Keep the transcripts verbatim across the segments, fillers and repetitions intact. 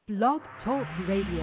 Blog Talk Radio.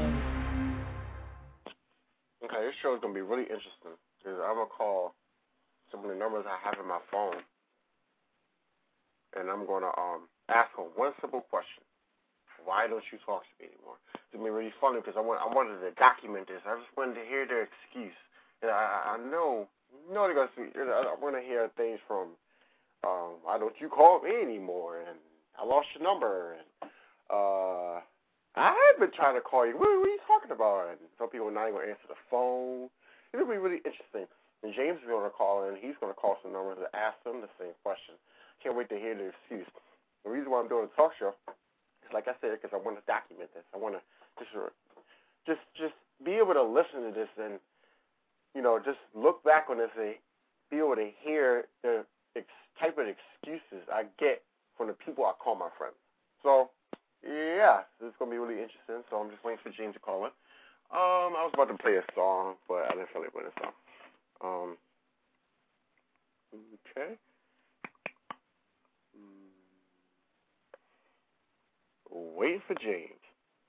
Okay, this show is going to be really interesting because I'm going to call some of the numbers I have in my phone, and I'm going to um ask them one simple question. Why don't you talk to me anymore? It's going to be really funny because I, want, I wanted to document this. I just wanted to hear their excuse. And I, I know, you know they're going to see, I want to hear things from, um, why don't you call me anymore? And I lost your number. And, uh... I've been trying to call you. What, what are you talking about? And some people are not even going to answer the phone. It'll be really interesting. And James is going to call in. He's going to call some numbers to ask them the same question. Can't wait to hear the excuse. The reason why I'm doing a talk show is, like I said, because I want to document this. I want to just, just, just be able to listen to this and, you know, just look back on this and be able to hear the ex- type of excuses I get from the people I call my friends. So, yeah, this is going to be really interesting, so I'm just waiting for James to call in. Um, I was about to play a song, but I didn't feel like playing a song. Um, okay. Waiting for James.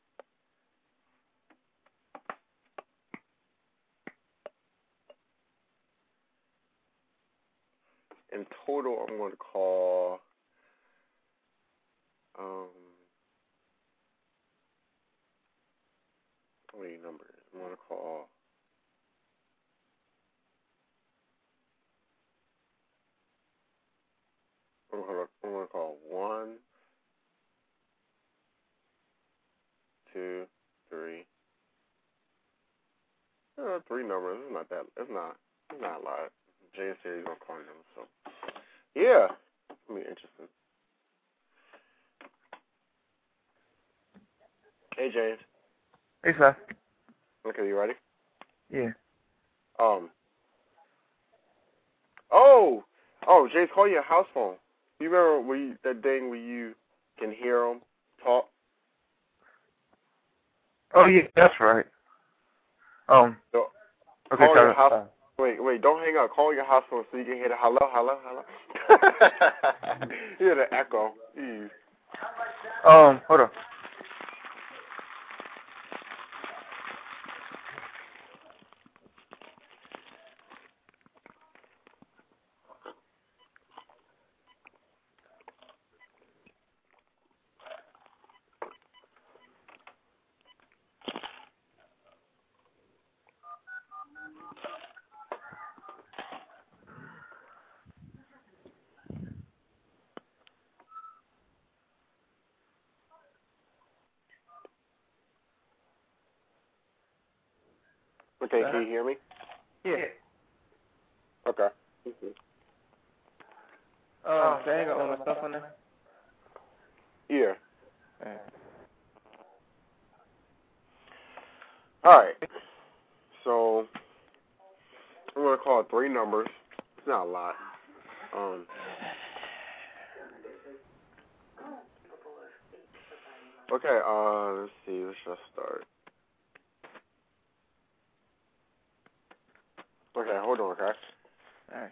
In total, I'm going to call, um, how many numbers? I'm going to call, I'm going to, I'm going to call one, two, three, uh, three numbers. It's not that, it's not, it's not a lot. James said he's going to call them, so, yeah, it's going to be interesting. Hey, James. Hey, Seth. Okay, you ready? Yeah. Um. Oh, oh, James, call your house phone. You remember where you, that thing where you can hear them talk? Oh, yeah, that's right. Um. So, okay, call so, your house. uh, Wait, wait, don't hang up. Call your house phone so you can hear the hello, hello, hello. Hear the echo. Jeez. Um, hold on. Okay, can you hear me? Yeah. Okay. Mm-hmm. Um, so I ain't got all my stuff on there? Yeah. Alright. All right. So, I'm going to call three numbers. It's not a lot. Um. Okay, uh, let's see. Let's just start. Okay, hold on, okay? Alright.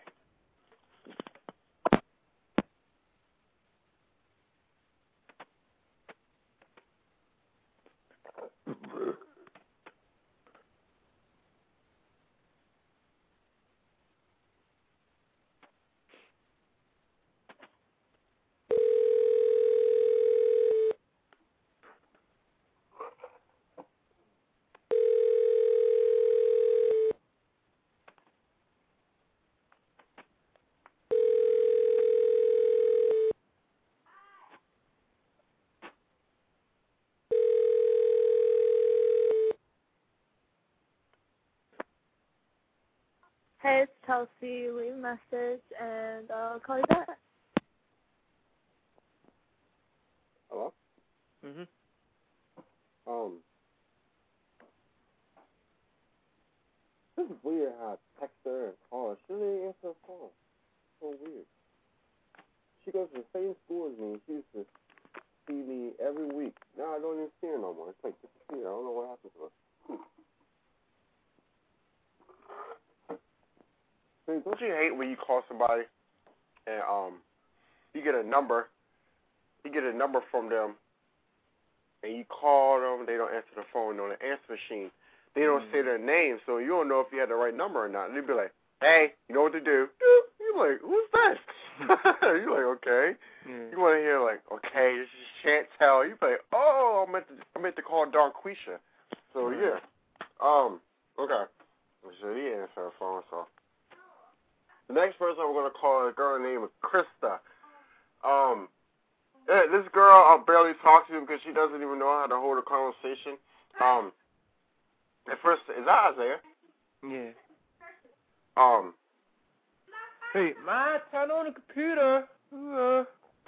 Hey, it's Chelsea. Leave a message and I'll call you back. Hello? Mm-hmm. Um, this is weird how I text her and call her. She didn't answer the phone. So weird. She goes to the same school as me. She used to see me every week. Now I don't even see her no more. It's like disappeared. I don't know what happened to her. Hmm. See, don't you hate when you call somebody and um you get a number, you get a number from them, and you call them, they don't answer the phone on the answer machine. They don't mm. say their name, so you don't know if you had the right number or not. They'd be like, hey, you know what to do? You're like, who's this? You're like, okay. Yeah. You want to hear like, okay, this is Chantel. You be like, oh, I meant to, I meant to call Darquisha. So yeah, um, okay. So he answered her phone. So the next person we're gonna call is a girl named Krista. Um, this girl I barely talk to because she doesn't even know how to hold a conversation. Um, at first, is that Isaiah? Yeah. Um. Hey, Ma, turn on the computer. Uh.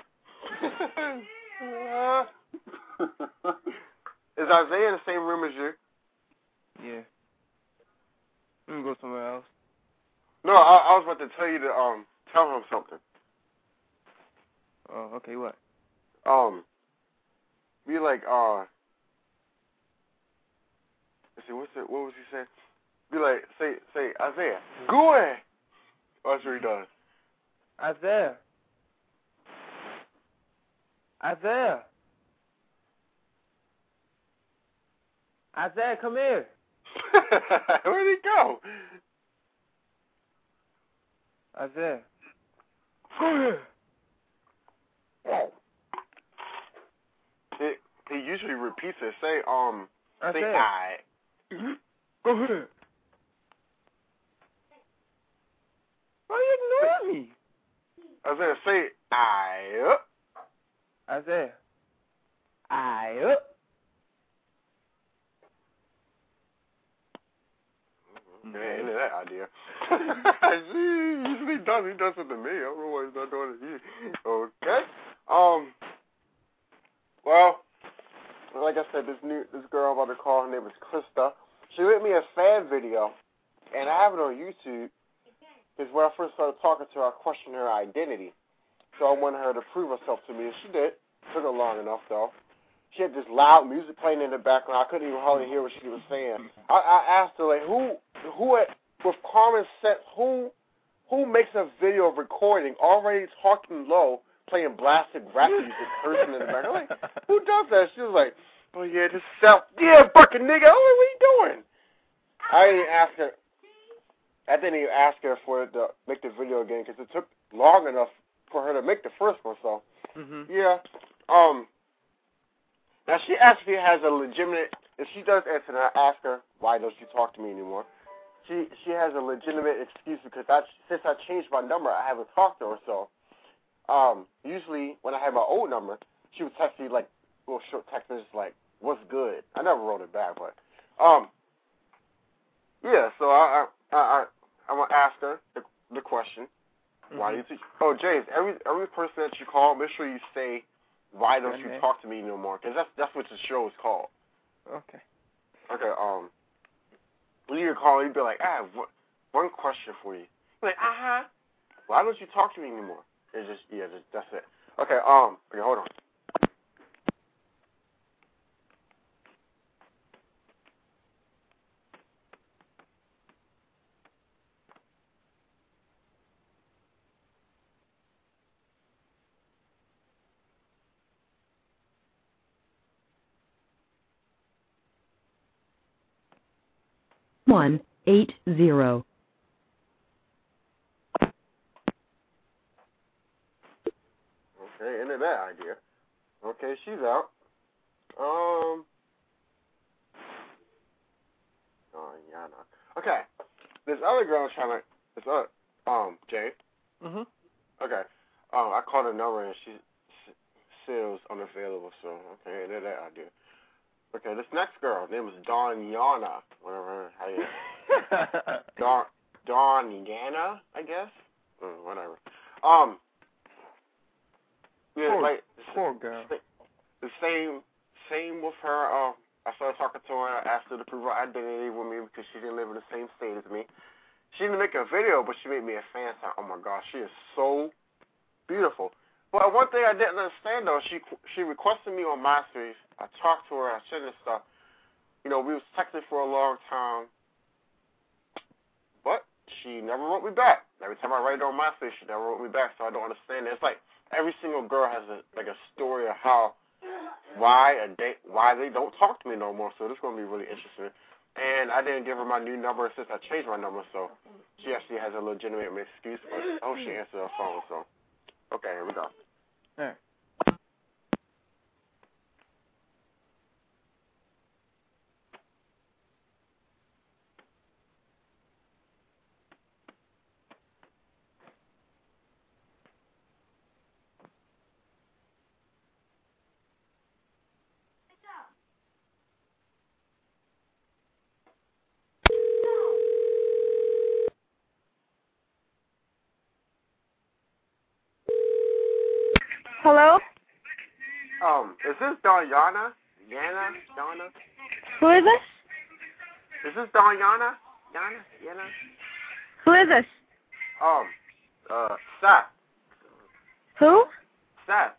Is Isaiah in the same room as you? Yeah. Let me go somewhere else. No, I, I was about to tell you to um tell him something. Oh, okay, what? Um, be like, uh, let's see, what's it? What was he saying? Be like, say, say, Isaiah, go away. Oh, that's what he does. Isaiah. Isaiah. Isaiah, come here. Where'd he go? Isaiah. Go here. He, he usually repeats it. Say, um, Isaiah. say, I. Go here. Why you ignoring me? Isaiah, say, I. Isaiah. I. Okay, into that idea. He usually does. He does it to me. I don't know why he's not doing it to you. Okay. Um. Well, like I said, this new this girl I'm about to call, her name is Krista. She made me a fan video, and I have it on YouTube. Because when I first started talking to her, I questioned her identity. So I wanted her to prove herself to me, and she did. Took her long enough, though. She had this loud music playing in the background. I couldn't even hardly hear what she was saying. I, I asked her, like, who, who, at, with common sense, who, who makes a video recording already talking low, playing blasted rap music, cursing in the background? Like, who does that? She was like, oh yeah, this self, yeah, fucking nigga. I was like, what are you doing? I didn't even ask her. I didn't even ask her for her to make the video again because it took long enough for her to make the first one. So, mm-hmm. yeah. Um. Now, she actually has a legitimate, if she does answer that, I ask her, why don't you talk to me anymore? She she has a legitimate excuse because I, since I changed my number, I haven't talked to her. So, um, usually when I had my old number, she would text me, like, little short text messages like, what's good? I never wrote it back, but, um, yeah, so I, I, I, I'm going to ask her the, the question, mm-hmm. why do you think, oh, James, every, every person that you call, make sure you say, why don't you talk to me no more? Because that's, that's what the show is called. Okay. Okay, um, when you call, you'd be like, I have one, one question for you. You're like, uh-huh. Why don't you talk to me anymore? It's just, yeah, just, that's it. Okay, um, okay, hold on. One eight zero. Okay, into that idea. Okay, she's out. Um. Oh, yeah, no. Okay, this other girl trying to. This other, um, Jay. Mhm. Okay. Um, I called her number and she s- says unavailable. So okay, into that idea. Okay, this next girl, her name is Dawn Yana, whatever, how you, Dawn, Dawn Yana, I guess, mm, whatever. Um, yeah, poor, like, poor girl. The same, same with her. Uh, I started talking to her. I asked her to prove her identity with me because she didn't live in the same state as me. She didn't make a video, but she made me a fan sign. Oh my gosh, she is so beautiful. But one thing I didn't understand, though, she she requested me on MySpace. I talked to her. I sent her stuff. You know, we was texting for a long time. But she never wrote me back. Every time I write it on MySpace, she never wrote me back, so I don't understand it. It's like every single girl has a, like a story of how why a day, why they don't talk to me no more. So this is going to be really interesting. And I didn't give her my new number since I changed my number, so she actually has a legitimate excuse. But oh, she answered her phone. So okay, here we go. All right. Hello? Um, is this Dariana? Yana? Donna? Who is this? Is this Dariana? Yana? Yana? Who is this? Um, uh, Seth. Who? Seth.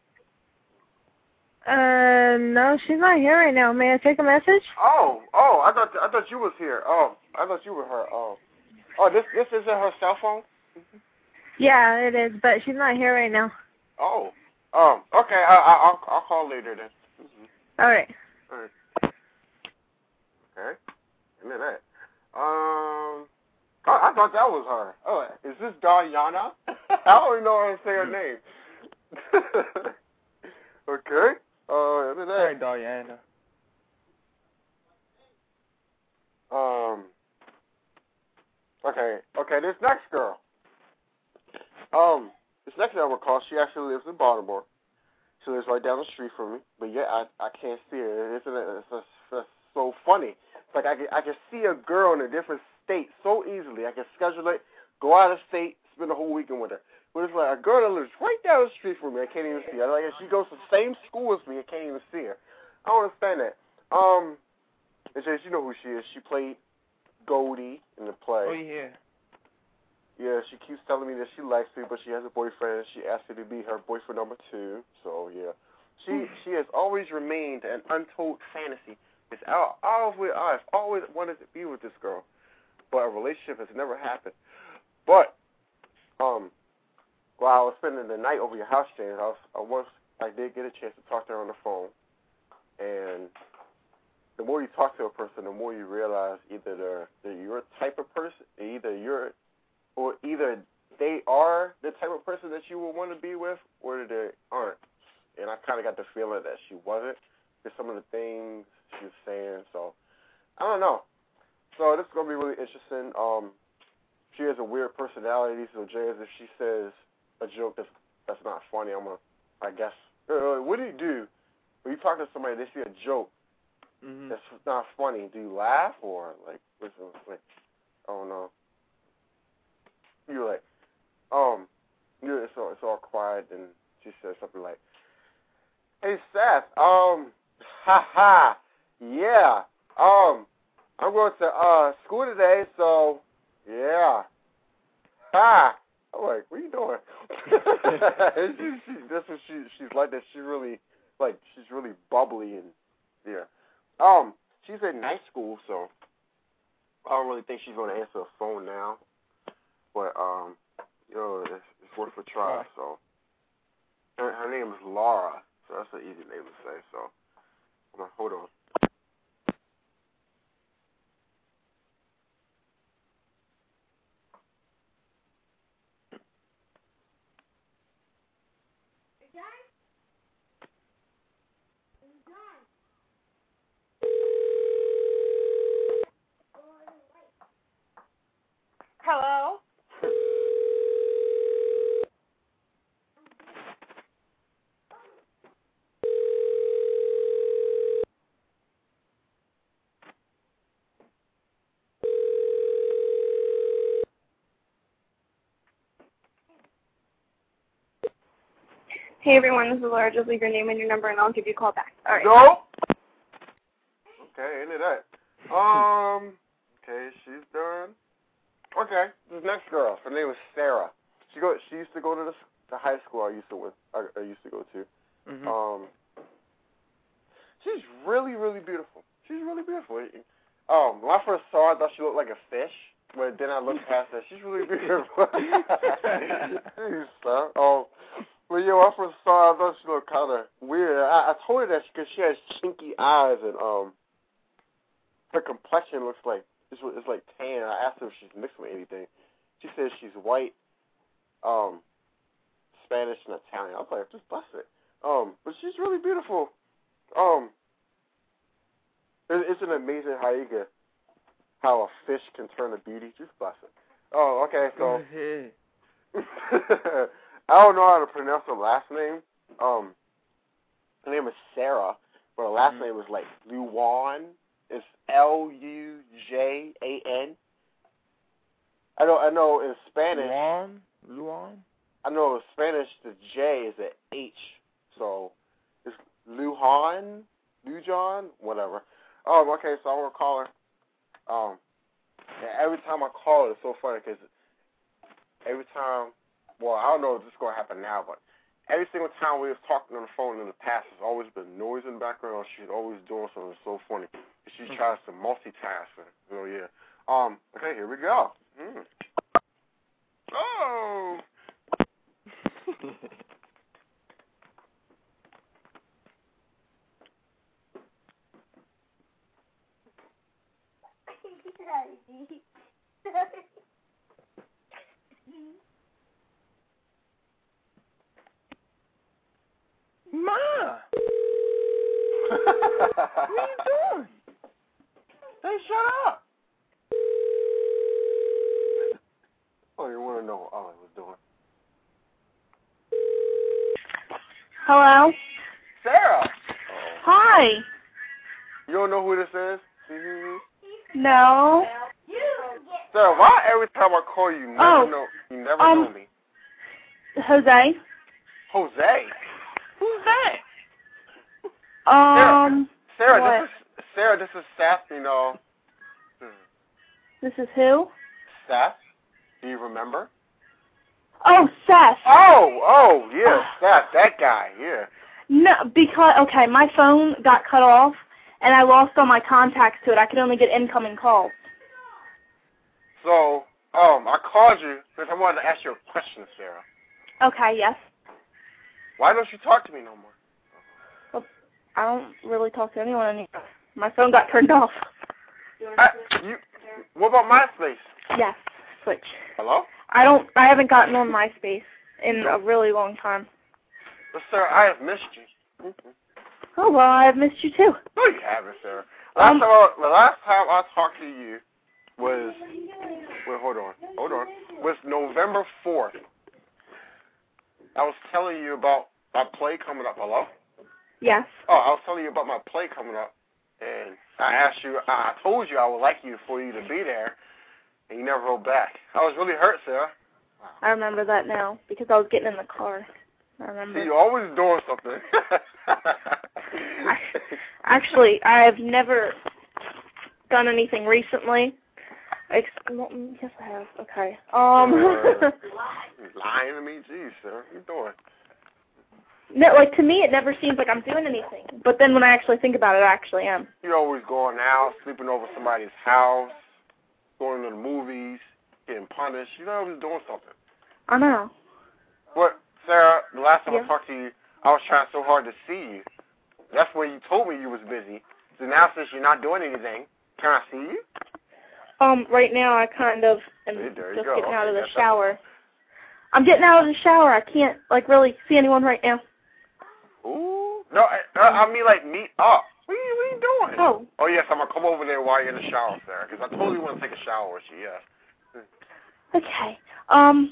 Uh, no, she's not here right now. May I take a message? Oh, oh, I thought I thought you was here. Oh, I thought you were her. Oh, oh, this this isn't her cell phone. Yeah, it is, but she's not here right now. Oh, um, okay, I, I, I'll I'll call later then. Mm-hmm. All right. All right. Okay. And then that. Um, I, I thought that was her. Oh, is this Dariana? I don't even know how to say her name. Okay. Uh, and then that. All right, Diana. Um. Okay. Okay. This next girl. Um. This next girl I recall, she actually lives in Baltimore. She lives right down the street from me, but yet I I can't see her. Isn't it? It's, it's, it's so funny. It's like I can I can see a girl in a different state so easily. I can schedule it, go out of state, spend a whole weekend with her. But it's like a girl that lives right down the street from me. I can't even see her. Like if she goes to the same school as me, I can't even see her. I don't understand that. Um, and Jace, you know who she is. She played Goldie in the play. Oh yeah. Yeah, she keeps telling me that she likes me, but she has a boyfriend, and she asked me to be her boyfriend number two. So, yeah. She she has always remained an untold fantasy. It's all, all of it, I've always wanted to be with this girl, but a relationship has never happened. But, um, while I was spending the night over your house, James, I, was, I, once, I did get a chance to talk to her on the phone, and the more you talk to a person, the more you realize either they're, they're your type of person, either you're or either they are the type of person that you would want to be with, or they aren't. And I kind of got the feeling that she wasn't, because some of the things she was saying. So, I don't know. So, this is going to be really interesting. Um, she has a weird personality, so Jay, if she says a joke that's, that's not funny, I'm going to, I guess, uh, what do you do when you talk to somebody, they see a joke Mm-hmm. that's not funny? Do you laugh, or, like, what's it, like, I don't know. You're like, um, you know, it's all, it's all quiet, and she says something like, "Hey, Seth, um, ha ha, yeah, um, I'm going to, uh, school today, so, yeah, ha." I'm like, what are you doing? she, she, that's what she, she's like that. She's really, like, she's really bubbly, and, yeah. Um, she's in night school, so I don't really think she's going to answer a phone now. But, um, you know, it's, it's worth a try, so. Her, her name is Laura, so that's an easy name to say, so. I'm like, hold on. Hello? Hey everyone, this is Laura. Just leave your name and your number and I'll give you a call back. All right. Nope. Okay, into that. Um, okay, she's done. Okay, this next girl, her name is Sarah. She go. She used to go to the, the high school I used to with. I, I used to go to. Mm-hmm. Um, she's really, really beautiful. She's really beautiful. Um, when I first saw her, I thought she looked like a fish, but then I looked past her. She's really beautiful. Jeez, son. Um, but yeah, when I first saw her, I thought she looked kind of weird. I, I told told her that because she has chinky eyes and um, her complexion looks like it's, it's like tan. I asked her if she's mixed with anything. She says she's white, um, Spanish, and Italian. I was like, just bust it. Um, but she's really beautiful. Um, it, it's an amazing how you get how a fish can turn a beauty. Just bust it. Oh, okay. So I don't know how to pronounce her last name. Um, her name is Sarah, but her last mm-hmm. name is like Lujan. It's L U J A N. I know. I know in Spanish. Lujan. Lujan. I know in Spanish the J is an H, so it's Lujan, Lujan, whatever. Um, okay, so I'm gonna call her. Um, and every time I call her, it's so funny because every time, well, I don't know if this is gonna happen now, but every single time we was talking on the phone in the past, there's always been noise in the background. She's always doing something so funny. She tries to multitask. So yeah. Um. Okay, here we go. Mm. Oh. Ma! What are you doing? Hey, shut up! Oh, you want to know what I was doing? Hello? Sarah! Oh. Hi. You don't know who this is? Mm-hmm. No. Sarah, why every time I call you, you never oh, know you never um, know me? Jose. Jose? Who's that? Um. Sarah, Sarah what? this is Sarah. This is Seth. You know. This is who? Seth. Do you remember? Oh, Seth. Oh, oh, yeah, Seth. That guy. Yeah. No, because okay, my phone got cut off, and I lost all my contacts to it. I could only get incoming calls. So, um, I called you because I wanted to ask you a question, Sarah. Okay. Yes. Why don't you talk to me no more? Well, I don't really talk to anyone anymore. My phone got turned off. I, you, what about MySpace? Yes. Switch. Hello? I don't. I haven't gotten on MySpace in a really long time. Well, Sarah, I have missed you. Mm-hmm. Oh well, I have missed you too. No, you haven't, Sarah. Last um, time, I, the last time I talked to you was wait, hold on, hold on. Was November fourth. I was telling you about my play coming up. Hello? Yes. Oh, I was telling you about my play coming up, and I asked you. I told you I would like you for you to be there, and you never wrote back. I was really hurt, Sarah. I remember that now because I was getting in the car. I remember. See, you're always doing something. I, actually, I've never done anything recently. Ex- well, yes, I have. Okay. Um. uh, lying to me, jeez, Sarah, what are you doing? No, like to me, it never seems like I'm doing anything. But then when I actually think about it, I actually am. You're always going out, sleeping over somebody's house, going to the movies, getting punished. You're always doing something. I know. But Sarah, the last time yeah. I talked to you, I was trying so hard to see you. That's when you told me you was busy. So now since you're not doing anything, can I see you? Um, right now I kind of am hey, just go. getting okay, out of the that's shower. Up. I'm getting out of the shower. I can't, like, really see anyone right now. Ooh. No, I, I mean, like, meet up. What are you, what are you doing? Oh. Oh, yes, I'm going to come over there while you're in the shower, Sarah, because I totally want to take a shower with you, yes. Okay. Um,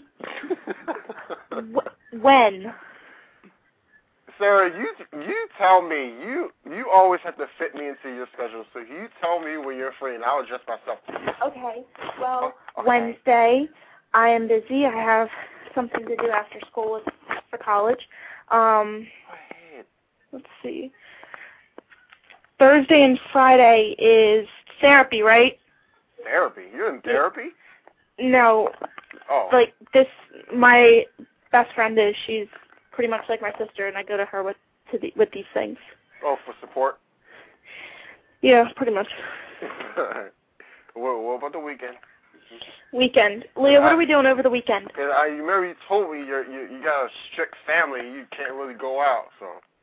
w- when? Sarah, you you tell me. You you always have to fit me into your schedule, so you tell me when you're free, and I'll adjust myself to you. Okay. Well, oh, okay. Wednesday, I am busy. I have something to do after school for college. Um, Go ahead. Let's see. Thursday and Friday is therapy, right? Therapy? You're in therapy? No. Oh. Like, this, my best friend is, she's pretty much like my sister, and I go to her with to the, with these things. Oh, for support? Yeah, pretty much. what, what about the weekend? Weekend. Leah, what I, are we doing over the weekend? I remember you told me you're, you you got a strict family. You can't really go out, so.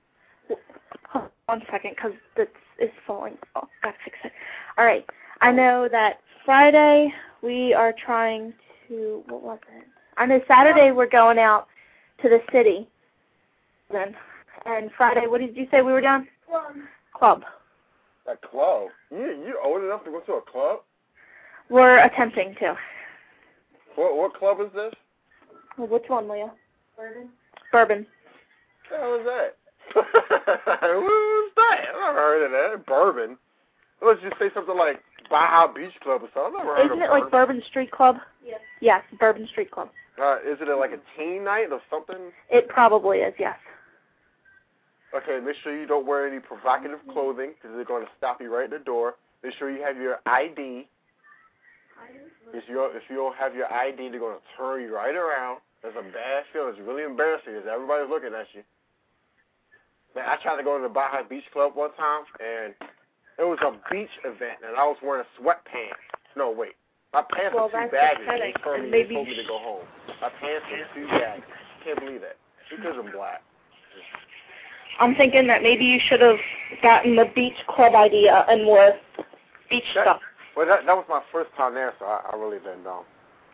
Hold on a second, because this is falling. Oh, gotta fix it. All right. I know that Friday we are trying to, what was it? I know Saturday we're going out to the city. Then, and Friday, what did you say we were doing? Club. Club. A club? You you old enough to go to a club? We're attempting to. What what club is this? Well, which one, Leah? Bourbon. Bourbon. What the hell is that? Who's that? I've never heard of that. Bourbon. Let's just say something like Baja Beach Club or something. I've never heard Isn't of it Bourbon. like Bourbon Street Club? Yes. Yes, Bourbon Street Club. Uh, is it a, like a teen night or something? It probably is, yes. Okay, make sure you don't wear any provocative clothing because they're going to stop you right at the door. Make sure you have your I D. If you if you don't have your I D, they're going to turn you right around. That's a bad feeling. It's really embarrassing because everybody's looking at you. Man, I tried to go to the Baja Beach Club one time, and it was a beach event, and I was wearing sweatpants. No, wait. My pants well, were too baggy. They told me, maybe they told me to go home. My pants were too baggy. Can't believe that. Because I'm black. I'm thinking that maybe you should have gotten the beach club idea and wore beach that, stuff. Well, that that was my first time there, so I, I really didn't know.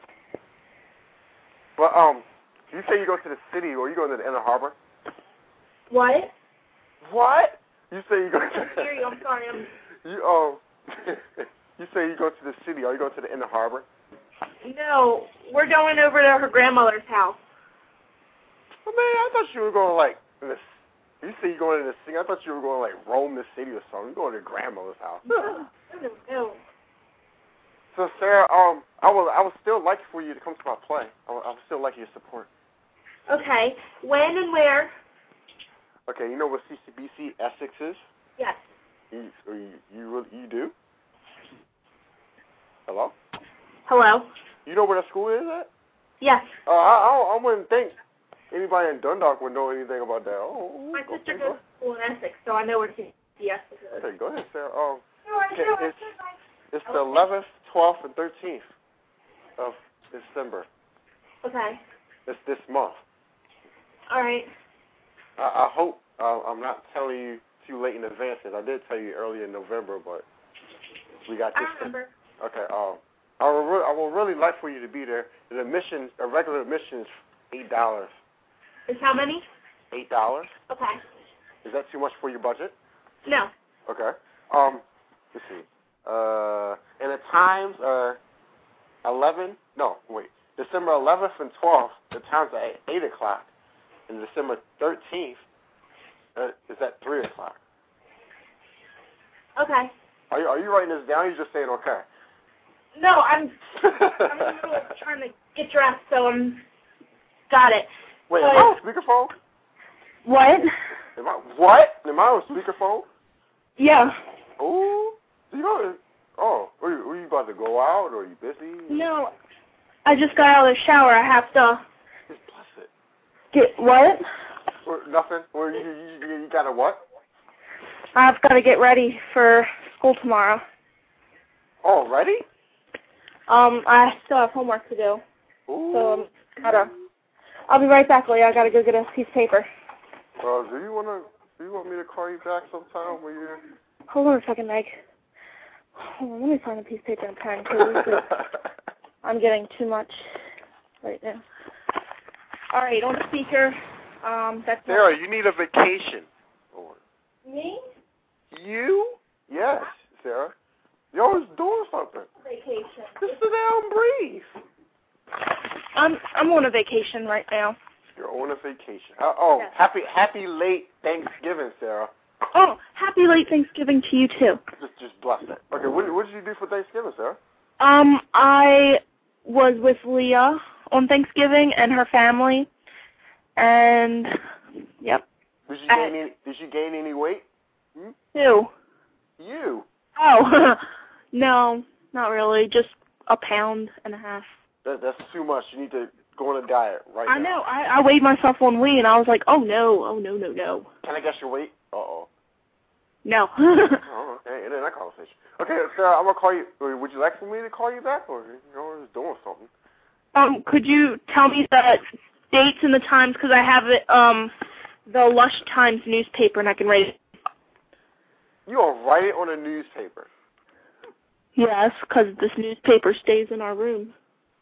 But um, you say you go to the city, or you going to the Inner Harbor? What? What? You say you go to? I hear you. I'm sorry. I'm... You um, you say you go to the city, or you go to the Inner Harbor? No, we're going over to her grandmother's house. Well, man, I thought you were going like this. You say you're going to the city. I thought you were going to, like, roam the city or something. You're going to your grandmother's house. No, no, no. So, Sarah, um, I would, I would still like for you to come to my play. I would, I would still like your support. Okay. When and where? Okay, you know what C C B C Essex is? Yes. You, you, you, really, you do? Hello? Hello? You know where the school is at? Yes. Uh, I, I, I wouldn't think anybody in Dundalk would know anything about that. Oh, My okay, sister go. goes to school in Essex, so I know where C C B S is. Okay, go ahead, Sarah. Um, Sure, okay, sure. it's, it's the eleventh, twelfth, and thirteenth of December. Okay. It's this month. All right. I, I hope uh, I'm not telling you too late in advance, because I did tell you early in November, but we got this. I remember. Okay. Um, I will, re- I will really like for you to be there. The admission, a regular admission is eight dollars. Is how many? Eight dollars. Okay. Is that too much for your budget? No. Okay. Um, let's see. Uh, and the times are eleven. No, wait. December eleventh and twelfth. The times are at eight o'clock. And December thirteenth uh, is at three o'clock. Okay. Are you, are you writing this down? Or are you just saying okay? No, I'm I'm in the middle of trying to get dressed, so I'm got it. Wait, but, am I on speakerphone? What? Am I what? Am I on speakerphone? Yeah. Oh, you know. Oh, are you, are you about to go out, or are you busy? No, I just got out of the shower. I have to Just bless it. get what? Or nothing. Or you, you, you, you got a what? I've got to get ready for school tomorrow. Oh, ready? Um, I still have homework to do, Ooh. so I'm gotta. I'll be right back, Leah. I gotta go get a piece of paper. Uh, do you wanna? Do you want me to call you back sometime when you're? Hold on a second, Meg. Hold on, let me find a piece of paper and pen, because I'm getting too much right now. All right, on speaker. Um, that's Sarah, you need a vacation. me. You? Yes, Sarah. You're always doing something. Vacation. Just sit down and breathe. I'm I'm on a vacation right now. You're on a vacation. Uh, oh, Yes. happy happy late Thanksgiving, Sarah. Oh, happy late Thanksgiving to you too. Just just bless it. Okay, what what did you do for Thanksgiving, Sarah? Um, I was with Leah on Thanksgiving and her family, and yep. Did you I- gain any Did you gain any weight? Hmm? Who? You. Oh, no, not really. Just a pound and a half. That, that's too much. You need to go on a diet right I now. know. I, I weighed myself on Wii, and I was like, oh no, oh no, no, no. Can I guess your weight? Uh oh. No. Oh, okay. It ain't that conversation. Okay, Sarah, I'm gonna call you. Would you like for me to call you back, or you know, just doing something? um, could you tell me the dates and the times? Because I have it um the Lush Times newspaper, and I can write it. You gonna write it on a newspaper? Yes, because this newspaper stays in our room.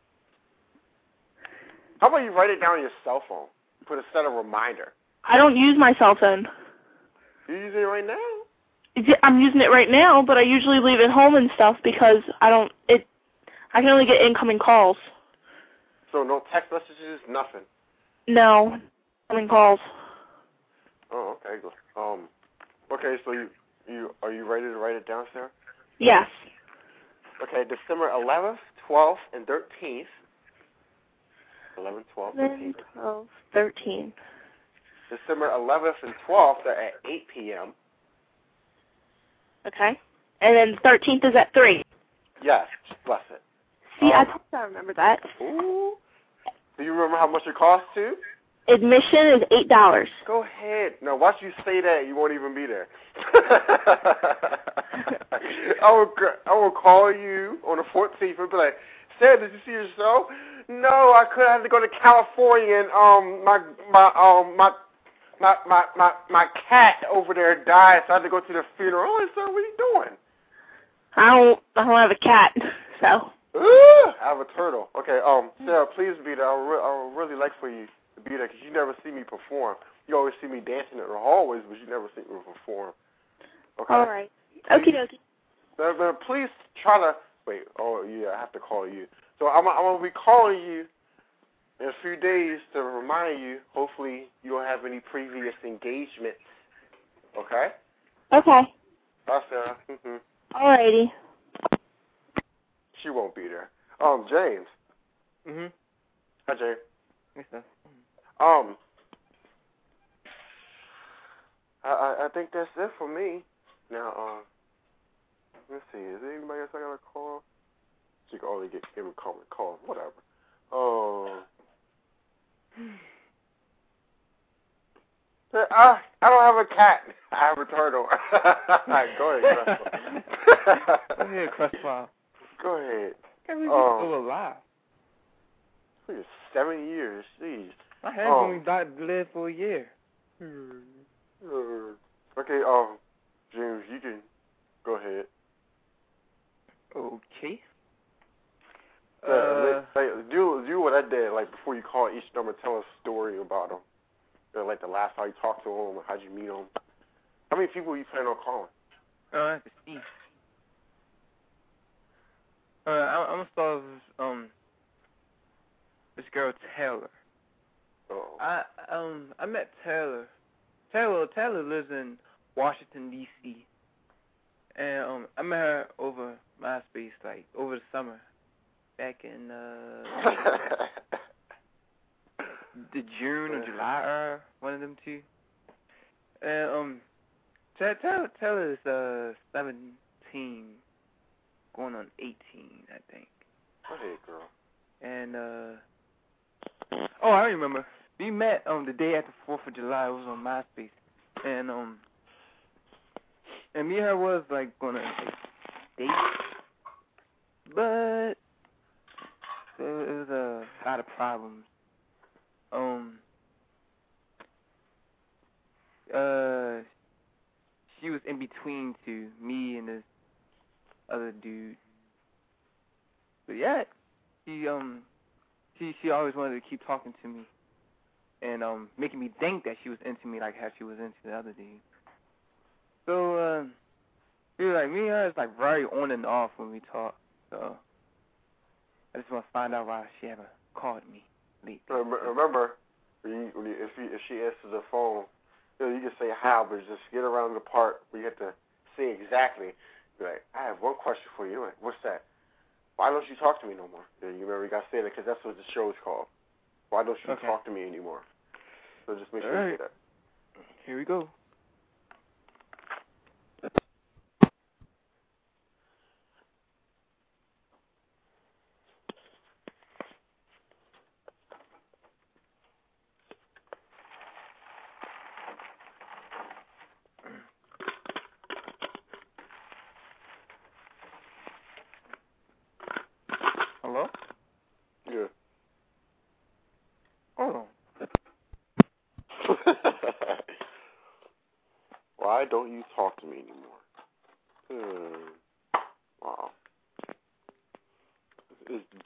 How about you write it down on your cell phone? Put a set a reminder. I don't use my cell phone. You're using it right now? I'm using it right now, but I usually leave it home and stuff because I don't, it, I can only get incoming calls. So no text messages, nothing? No, incoming calls. Oh, okay. Um, okay, so you, you, are you ready to write it down, Sarah? Yes. Okay, December eleventh, twelfth, and thirteenth. eleventh, twelfth, eleven, twelve, thirteen. December eleventh and twelfth are at eight p.m. Okay. And then the thirteenth is at three. Yes, bless it. See, um, I thought I remember that. Ooh. Do you remember how much it costs, too? Admission is eight dollars. Go ahead. Now, once you say that, you won't even be there. I will I will call you on the fourteenth and be like, Sarah, did you see your show? No, I couldn't. I had to go to California and um my my um my my my my, my cat over there died, so I had to go to the funeral. Oh, sir, what are you doing? I don't I don't have a cat, so. Ooh, I have a turtle. Okay, um, Sarah, please be there. I would, re- I would really like for you to be there because you never see me perform. You always see me dancing in the hallways, but you never see me perform. Okay. All right. Okie dokie. But, but please try to wait. Oh yeah, I have to call you. So I'm I'm gonna be calling you in a few days to remind you. Hopefully you don't have any previous engagements. Okay. Okay. Bye, Sarah. Mm-hmm. All righty. She won't be there. Um, James. Mhm. Hi, James. Yes, sir. Um, I, I I think that's it for me. Now, um, let's see. Is there anybody else I gotta call? She can only get give me call, call, whatever. Oh. I I don't have a cat. I have a turtle. Go ahead, Crestfall. Go ahead, Crestfall. Go ahead. Can't believe um, you're still alive. It's seven years. Jeez. My head um, only died lived for a year. Uh, okay, um, James, you can go ahead. Okay. Uh, Uh, like, like, do do what I did. Like before you call each number, tell a story about them. Uh, like the last time you talked to them, how'd you meet them? How many people you plan on calling? uh, let's see. Uh, I'm, I'm gonna start with um this girl Taylor. Oh. I um I met Taylor. Taylor Taylor lives in Washington D C and um I met her over MySpace like over the summer, back in uh the June or July era, one of them two. And um Taylor Taylor is uh seventeen, going on eighteen, I think. Go ahead, girl. And uh oh, I remember. We met um the day after Fourth of July. It was on MySpace, and um and me and her was like gonna like, date, but it, it was a lot of problems. Um uh she was in between to me and this other dude, but yeah, she um she she always wanted to keep talking to me. And um, making me think that she was into me like how she was into the other dude. So, uh, she was like, me and her is like very on and off when we talk. So, I just want to find out why she haven't called me lately. Remember, when you, when you, if, you, if she answers the phone, you know, you can say how, but just get around the part where you have to say exactly. You're like, I have one question for you. You're like, what's that? Why don't you talk to me no more? You remember you got to say that because that's what the show is called. Why don't you okay. talk to me anymore? So just make sure All you right. say that. Here we go. Hello? Yeah. Hold on.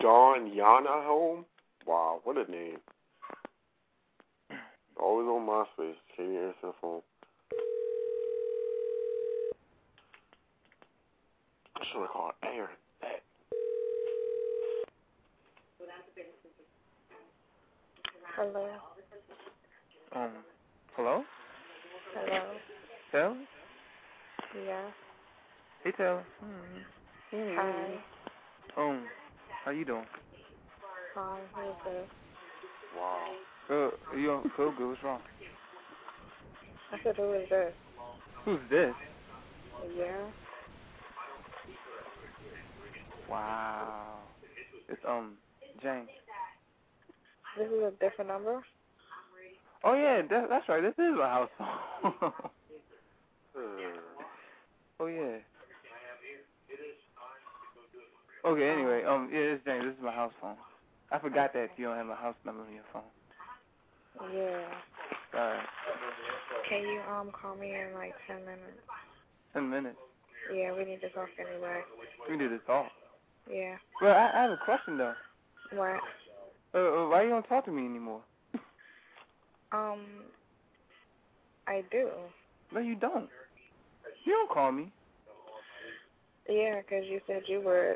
Dawn Yana home? Wow, what a name. Always on MySpace. Can't even answer the phone. I should have called Aaron. Hello. Um, hello? Hello. Taylor? Yeah. Hey, Taylor. Mm-hmm. Hi. Um, how you doing? Hi. Who's this? Wow. Good. You don't feel good? What's wrong? I said, who is this? Who's this? Yeah. Wow. It's, um, James. This is a different number? Oh, yeah, that, that's right. This is my house phone. Oh, yeah. Okay, anyway, um, yeah, it's James. This is my house phone. I forgot that you don't have my house number on your phone. Yeah. Alright. Can you um call me in like ten minutes? Ten minutes. Yeah, we need to talk anyway. We need to talk. Yeah. Well, I, I have a question, though. What? Uh, uh, why you don't talk to me anymore? Um, I do. No, you don't. You don't call me. Yeah, 'cause you said you would.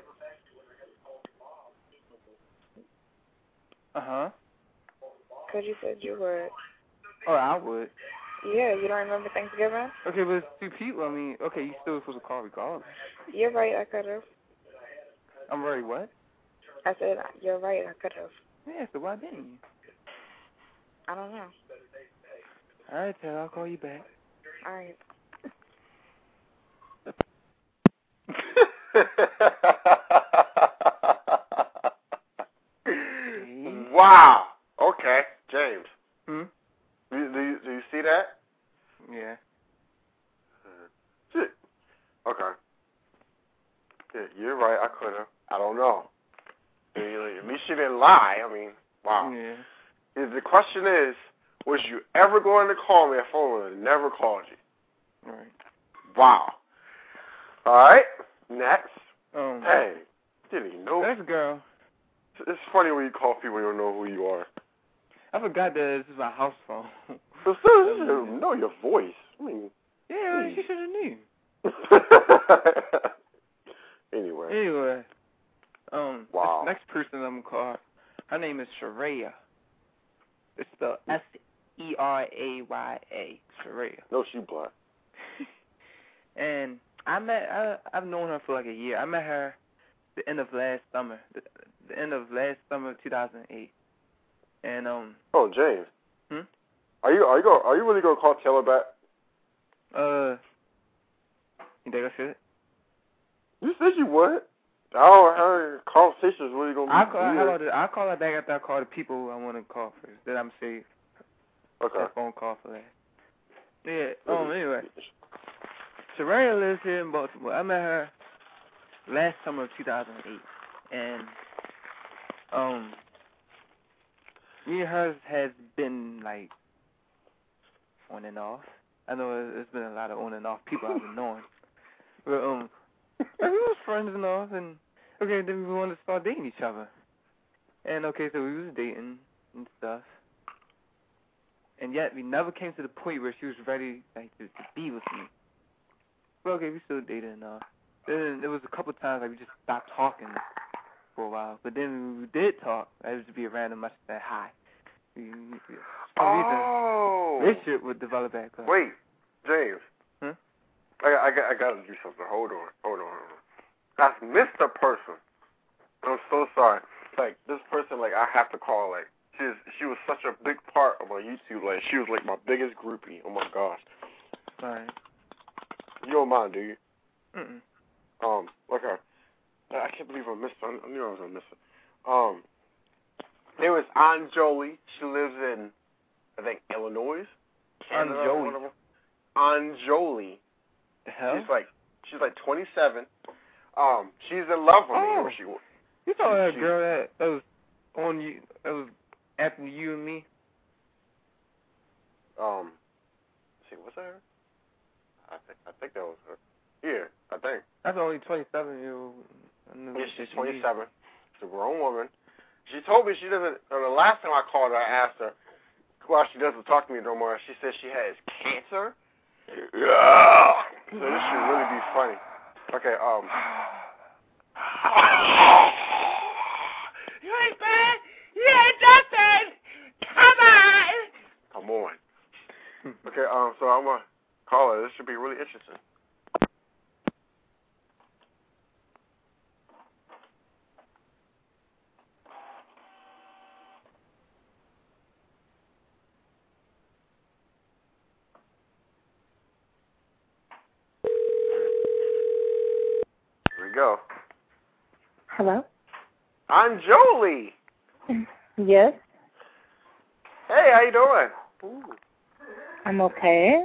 Uh-huh. 'Cause you said you would. Oh, I would. Yeah, you don't remember Thanksgiving? Okay, but it's two people. I mean, okay, you still supposed to call regardless. You're right, I could have. I'm right, what? I said, you're right, I could have. Yeah, so why didn't you? I don't know. All right, Taylor, I'll call you back. All right. Wow. Okay, James. Hmm? Do you, do you, do you see that? Yeah. Shit. Okay. Yeah, you're right. I could have. I don't know. At least she didn't lie. I mean, wow. Yeah. The question is, was you ever going to call me? A phone would have never called you. All right. Wow. All right. Next. Um. Hey. Didn't even know. Next girl. It's funny when you call people you don't know who you are. I forgot that this is my house phone. But still, you know your voice. I mean. Yeah, she should have knew. Anyway. Anyway. Um. Wow. This next person I'm gonna call, her name is Sharaya. It's spelled S E R A Y A. Sharaya. No, she black. And I met, I, I've known her for like a year. I met her the end of last summer, the, the end of last summer of two thousand eight. And um. Oh, James. Hmm. Are you are you go are you really gonna call Taylor back? Uh. You think I should? You said you would. Oh, her conversation's really gonna be I'll call, weird. how about this? I'll call her back after I call the people I want to call first. Then I'm safe. Okay. That phone call for that. Yeah. Um. Anyway. Sharaya lives here in Baltimore. I met her last summer of two thousand eight, and um, me and her has been like on and off. I know it's been a lot of on and off people I've been knowing, but um, we was friends and all, and okay, then we wanted to start dating each other, and okay, so we was dating and stuff, and yet we never came to the point where she was ready like to, to be with me. Well, okay, we still dated and all. Then there was a couple times like we just stopped talking for a while. But then when we did talk, it would be a random message that hi. We, we, Oh. The relationship would develop back up. Wait, James. Huh? I I got I got to do something. Hold on, hold on, hold on. That's Mister Person. I'm so sorry. Like this person, like I have to call. Like she's she was such a big part of my YouTube. Like she was like my biggest groupie. Oh my gosh. Sorry. You don't mind, do you? Mm-mm. Um, okay. I can't believe I missed it. I knew I was going to miss it. Um, it was Anjoli. She lives in, I think, Illinois. Canada, Anjoli. Anjoli. The hell? She's like, she's like twenty-seven. Um, she's in love with oh. me. Where she, you talking about she, that girl that, that was on you, that was after you and me? Um, let's see, was that her? I think I think that was her. Yeah, I think. That's only twenty-seven year old. Yeah, she's twenty-seven. She's a grown woman. She told me she doesn't, uh, the last time I called her, I asked her why she doesn't talk to me no more. She said she has cancer. Yeah. So this should really be funny. Okay, um. You ain't bad. You ain't nothing. Come on. Come on. Okay, um, so I'm going to call her. This should be really interesting. Here we go. Hello? I'm Jolie. Yes? Hey, how you doing? Ooh. I'm okay.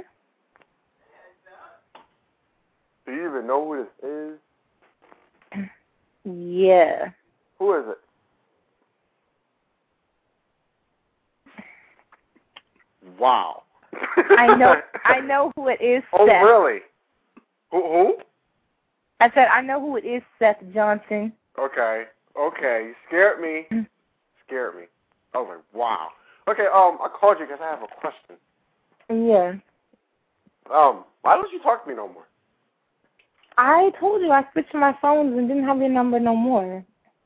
Do you even know who this is? Yeah. Who is it? Wow. I know I know who it is, Oh, Seth. really? Who, who? I said I know who it is, Seth Johnson. Okay. Okay. You scared me. Scared me. I was like, wow. Okay, um, I called you because I have a question. Yeah. Um, why don't you talk to me no more? I told you I switched my phones and didn't have your number no more.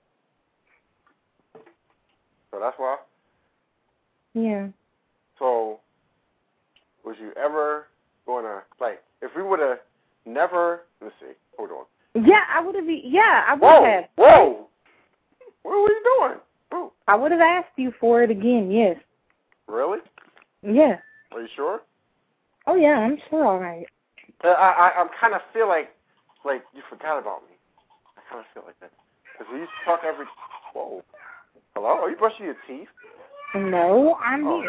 So that's why? Yeah. So, was you ever going to, like, if we would have never, let's see, hold on. Yeah, I would have. Yeah, I would Whoa, have. whoa. What were you doing? Whoa. I would have asked you for it again. Yes. Really? Yeah. Are you sure? Oh yeah, I'm sure. All right. I I I'm kind of feel like like you forgot about me. I kind of feel like that because we used to talk every. Whoa. Hello? Are you brushing your teeth? No, I'm Oh. here.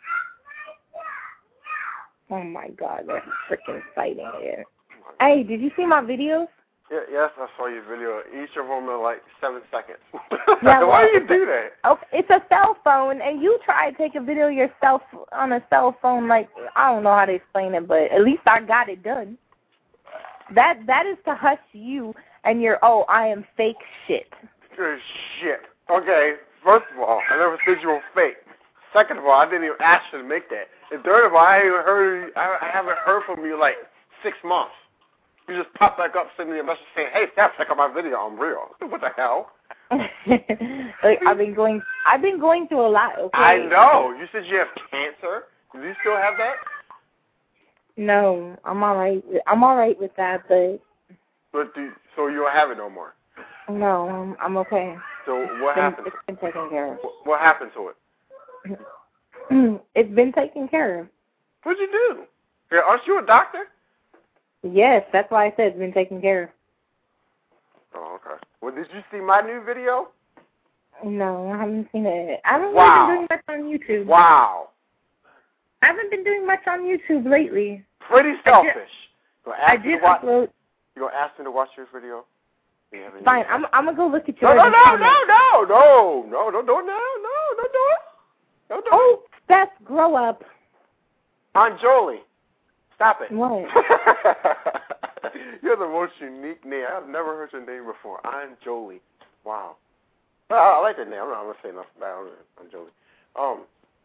Oh my God, they're freaking fighting here. Hey, did you see my videos? Yeah, yes, I saw your video. Each of them are like seven seconds. Yeah, Why well, do you it's do a, that? Oh, it's a cell phone, and you try to take a video yourself on a cell phone. Like, I don't know how to explain it, but at least I got it done. That that is to hush you and your oh I am fake shit. Good shit. Okay, first of all, I never said you were fake. Second of all, I didn't even ask you to make that. And third of all, I haven't heard I I haven't heard from you like six months. You just pop back up, send me a message saying, "Hey, Steph, check out my video. I'm real." What the hell? Like, I've been going. I've been going through a lot. Okay. I know. You said you have cancer. Do you still have that? No, I'm all right. I'm all right with that, but But do, so you don't have it no more. no, I'm I'm okay. So what It's been, happened? it's been taken care of. What, what happened to it? It's been taken care of. What'd you do? Yeah, aren't you a doctor? Yes, that's why I said it's been taken care of. Oh, okay. Well, did you see my new video? No, I haven't seen it. I haven't Wow. really been doing much on YouTube. Wow. I haven't been doing much on YouTube lately. Pretty selfish. You I gonna did watch, upload. You gonna ask me to watch your video? You haven't Fine, yet. I'm I'm gonna go look at No, yours. no, and no, comment. no, no, no, no, don't do it now. No, don't do it. Don't do Oh, Steph, grow up. it. Aunt Jolie. Stop it. What? You're the most unique name. I've never heard your name before. Aunt Jolie. Wow. Well, I like that name. I'm not going to say nothing bad on Aunt Jolie. Um,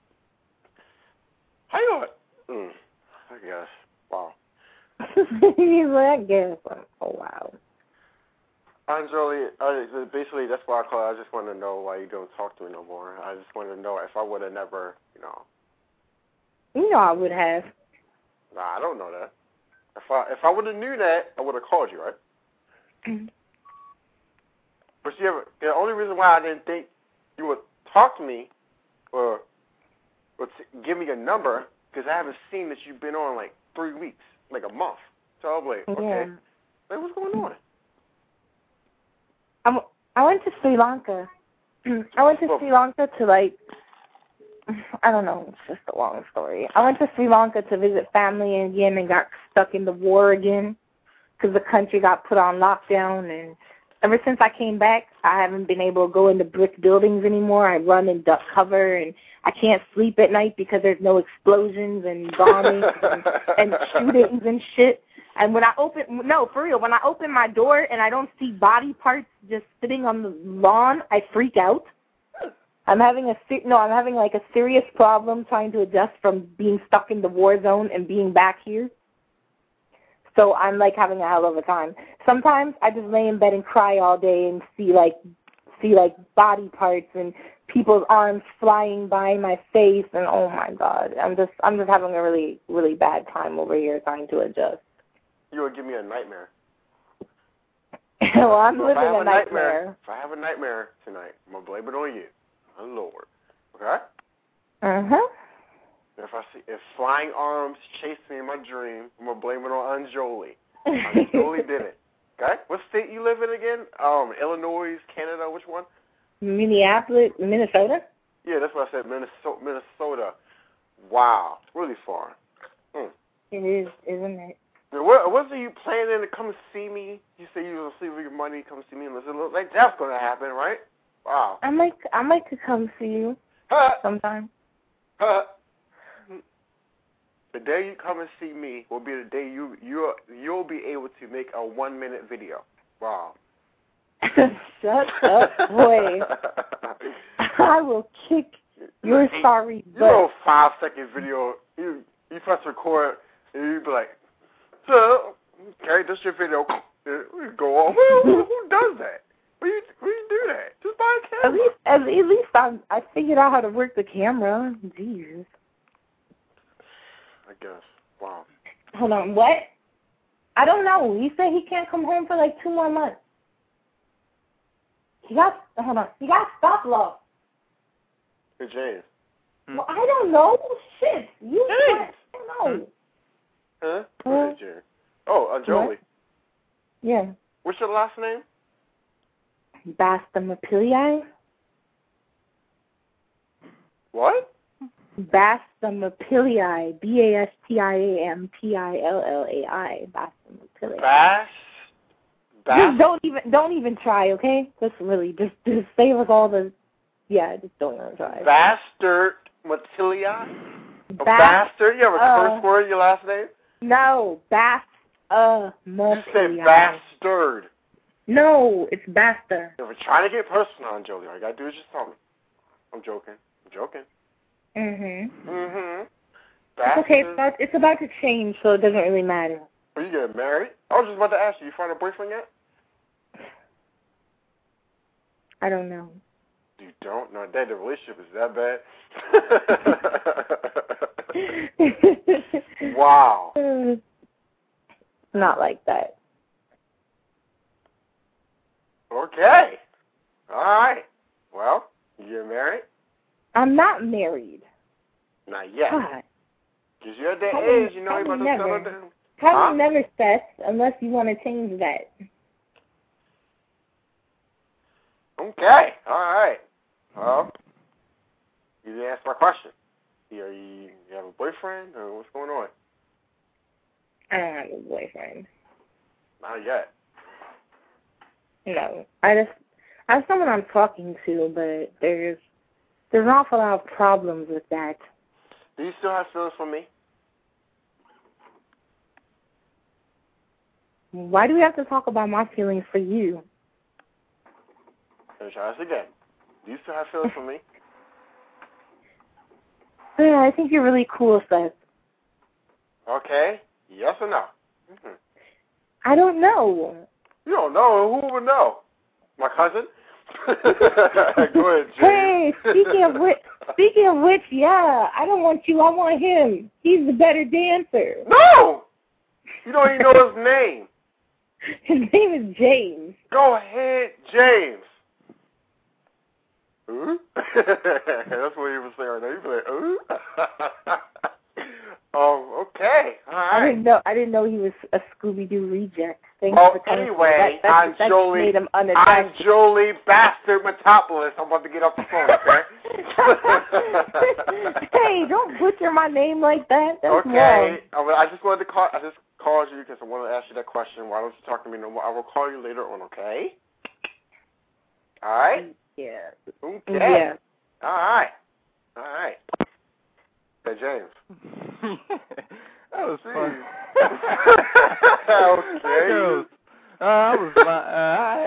how you doing? Mm, I guess. Wow. He's like, I guess. Oh, wow. Aunt Jolie, uh, basically that's why I call it. I just want to know why you don't talk to me no more. I just want to know if I would have never, you know. You know I would have. Nah, I don't know that. If I if I would have knew that, I would have called you, right? Mm-hmm. But you ever, the only reason why I didn't think you would talk to me or, or t- give me a number because I haven't seen that you've been on like three weeks, like a month. So I'm like, okay, Yeah. like, what's going on? I'm, I went to Sri Lanka. I went to Well, Sri Lanka to, like, I don't know, it's just a long story. I went to Sri Lanka to visit family again and got stuck in the war again because the country got put on lockdown. And ever since I came back, I haven't been able to go into brick buildings anymore. I run in duck cover, and I can't sleep at night because there's no explosions and bombings and, and shootings and shit. And when I open, no, for real, when I open my door and I don't see body parts just sitting on the lawn, I freak out. I'm having a no, I'm having like a serious problem trying to adjust from being stuck in the war zone and being back here. So I'm like having a hell of a time. Sometimes I just lay in bed and cry all day and see like see like body parts and people's arms flying by my face, and oh my God, I'm just I'm just having a really really bad time over here trying to adjust. You would give me a nightmare. Well, I'm so living a a nightmare. nightmare. If I have a nightmare tonight, I'm gonna blame it on you, my Lord. Okay? Uh huh. If I see if flying arms chase me in my dream, I'm gonna blame it on Anjoli. Anjoli did it. Okay? What state you live in again? Um, Illinois, Canada, which one? Minneapolis, Minnesota. Yeah, that's what I said. Minnesota. Minnesota. Wow, really far. Mm. It is, isn't it? What, wasn't you planning to come see me? You say you were going to save your money, come see me, and listen. Like that's going to happen, right? Wow. I might, I might could come see you huh. sometime. Huh. The day you come and see me will be the day you you you'll be able to make a one minute video. Wow. Shut up, boy. I will kick your sorry butt. You know, five second video. You you press record and you be like, so okay, this your video. We go on. Who, who, who does that? Where you where you do that? Just buy a camera. At least at, at least I I figured out how to work the camera. Jesus. I guess. Wow. Hold on. What? I don't know. He said he can't come home for like two more months. He got, hold on, he got stop loss. Hey, James. Hmm. Well, I don't know. Shit. You James. I don't know. Huh? Huh? Hey, James. Oh, uh, Jolie. Yeah. What's your last name? Bastamapilii. What? Bastamapilii. B A S T I A M P I L L A I. Bastamapilii. Bass? Just don't even don't even try, okay? Just really, just just save us all the, yeah, just don't even try. Bastard Matilia? A Bas- bastard? You have a uh, curse word in your last name? No, Bast uh You said bastard. No, it's Basta. If we're trying to get personal on Jolie, all you gotta do is just tell me. I'm joking. I'm joking. Mhm. Mhm. It's okay. It's about, it's about to change, so it doesn't really matter. Are you getting married? I was just about to ask you. You find a boyfriend yet? I don't know. You don't? No, that the relationship is that bad? Wow. Not like that. Okay. All right. Well, you getting married? I'm not married. Not yet. God. Because you're at that Probably, age, you know, you're about to never. settle down. Probably Huh? never sets unless you want to change that. Okay. All right. Well, you didn't answer my question. You, you, you have a boyfriend, or what's going on? I don't have a boyfriend. Not yet. No. I just, I have someone I'm talking to, but there's, there's an awful lot of problems with that. Do you still have feelings for me? Why do we have to talk about my feelings for you? Let me try this again. Do you still have feelings for me? Yeah, I think you're really cool, Seth. Okay. Yes or no? Mm-hmm. I don't know. You don't know. Who would know? My cousin? Go ahead, James. Hey, speaking of which, speaking of which, yeah, I don't want you. I want him. He's the better dancer. No! You don't even know his name. His name is James. Go ahead, James. Ooh? That's what he was saying right now. He was like, ooh? Oh, okay. All right. I didn't know. I didn't know he was a Scooby-Doo reject. Thanks well, for coming. anyway, that, I'm that, that Jolie. made him I'm unattractive. Jolie Bastard Metopoulos. I'm about to get off the phone, okay? Hey, don't butcher my name like that. That's okay. wrong. I, I just wanted to call. I just called you because I wanted to ask you that question. Why don't you talk to me no more? I will call you later on, okay? All right. Yeah. Okay. Yeah. All right. All right. Hey, James. That was funny.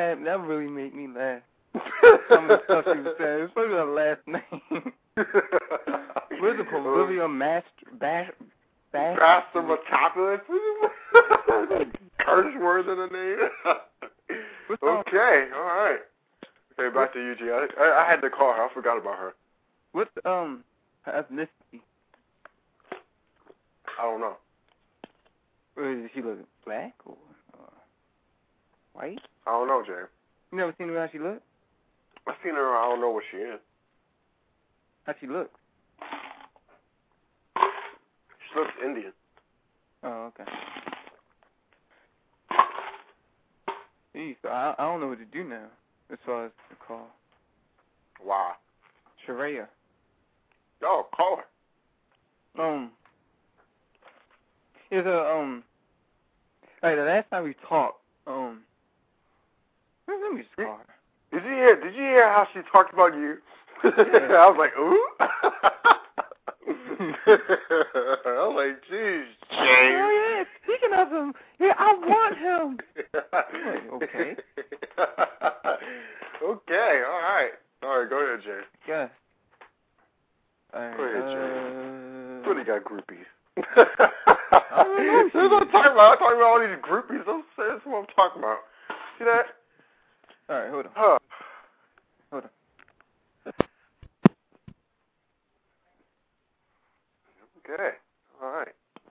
that that really made me laugh. Some of the stuff she was saying, especially her last name. What is it, Pavilion Master Bash Bash? Bastomatopoulos? Curse word in the name. Okay, all right. Okay, back to you, G. I, I, I had to call her. I forgot about her. What's um her ethnicity? I don't know. Does she look black or uh, white? I don't know, Jay. You never seen her how she look? I've seen her. I don't know what she is. How she look? She looks Indian. Oh, okay. Jeez, so I, I don't know what to do now as far as the call. Wow. Sharia. Oh, call her. Um. Is a um. Hey, the last time we talked, um. Let me just call her. Did you hear? Did you hear how she talked about you? Yeah. I was like, ooh. I was like, geez, James. Oh yeah, speaking of him, yeah, I want him. Like, okay. Okay. All right. All right. Go ahead, Jay. Yes. All right. Go ahead, uh, Jay. Really got groupies. I don't know. That's what I'm talking about. I'm talking about all these groupies. That's that's what I'm talking about. See that? All right, hold on. Huh. Hold on. Okay. All right.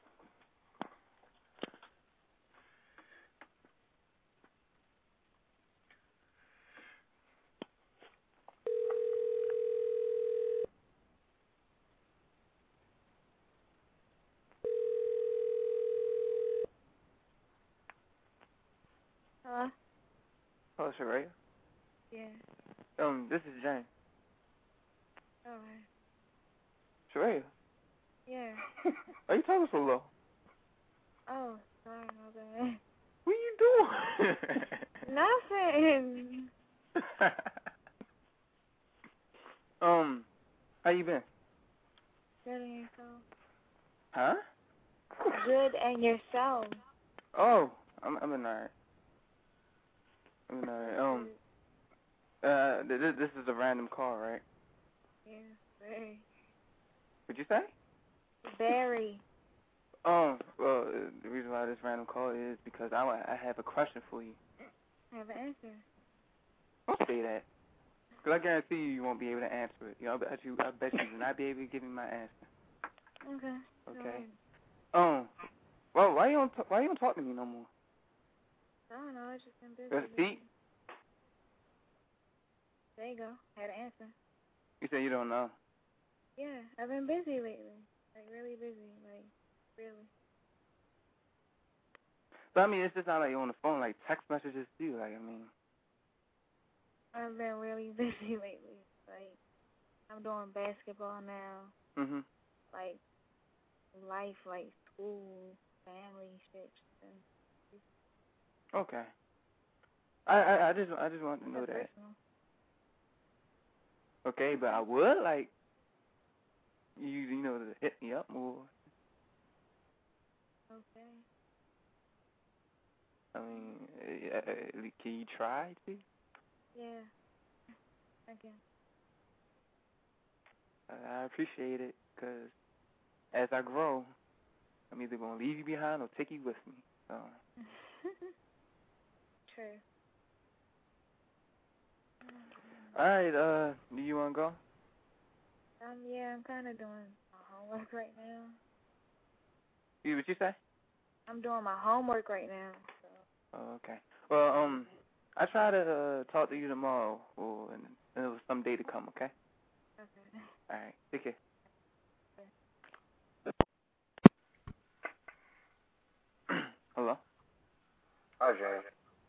Hello? Hello, Sharia. Yeah. Um, this is James. Okay. Sharia, Yeah. why are you talking so low? Oh, sorry, my bad. What are you doing? Nothing. um, how you been? Good and yourself. Huh? Good and yourself. Oh, I'm I'm in alright. I'm in alright. Um, uh, this this is a random call, right? Yeah, very. What'd you say? Very. Um, well, uh, the reason why this random call is because I I have a question for you. I have an answer. Don't say that. Cause I guarantee you, you won't be able to answer it. You know, I bet you, I bet you will not be able to give me my answer. Okay. Okay. Um. Well, why you don't t- why you don't talk to me no more? I don't know. It's just been busy. Uh, see, There you go. Had an answer. you say you don't know. Yeah, I've been busy lately. Like really busy. Like really. But I mean, it's just not like you're on the phone. Like text messages too. Like I mean. I've been really busy lately. Like I'm doing basketball now. Mhm. Like life, like school, family, shit. And Okay. I, I I just I just want to know that. personal. Okay, but I would like you you know to hit me up more. Okay. I mean, uh, uh, can you try to? Yeah. I can. I appreciate it, because as I grow, I'm either going to leave you behind or take you with me. So. True. All right, uh, do you want to go? Um, yeah, I'm kind of doing my homework right now. You, what you say? I'm doing my homework right now. So. Oh, okay. Well, um, I try to uh, talk to you tomorrow, or and, and it was some day to come, okay? Okay. All right, take care. Hello? Hi, James.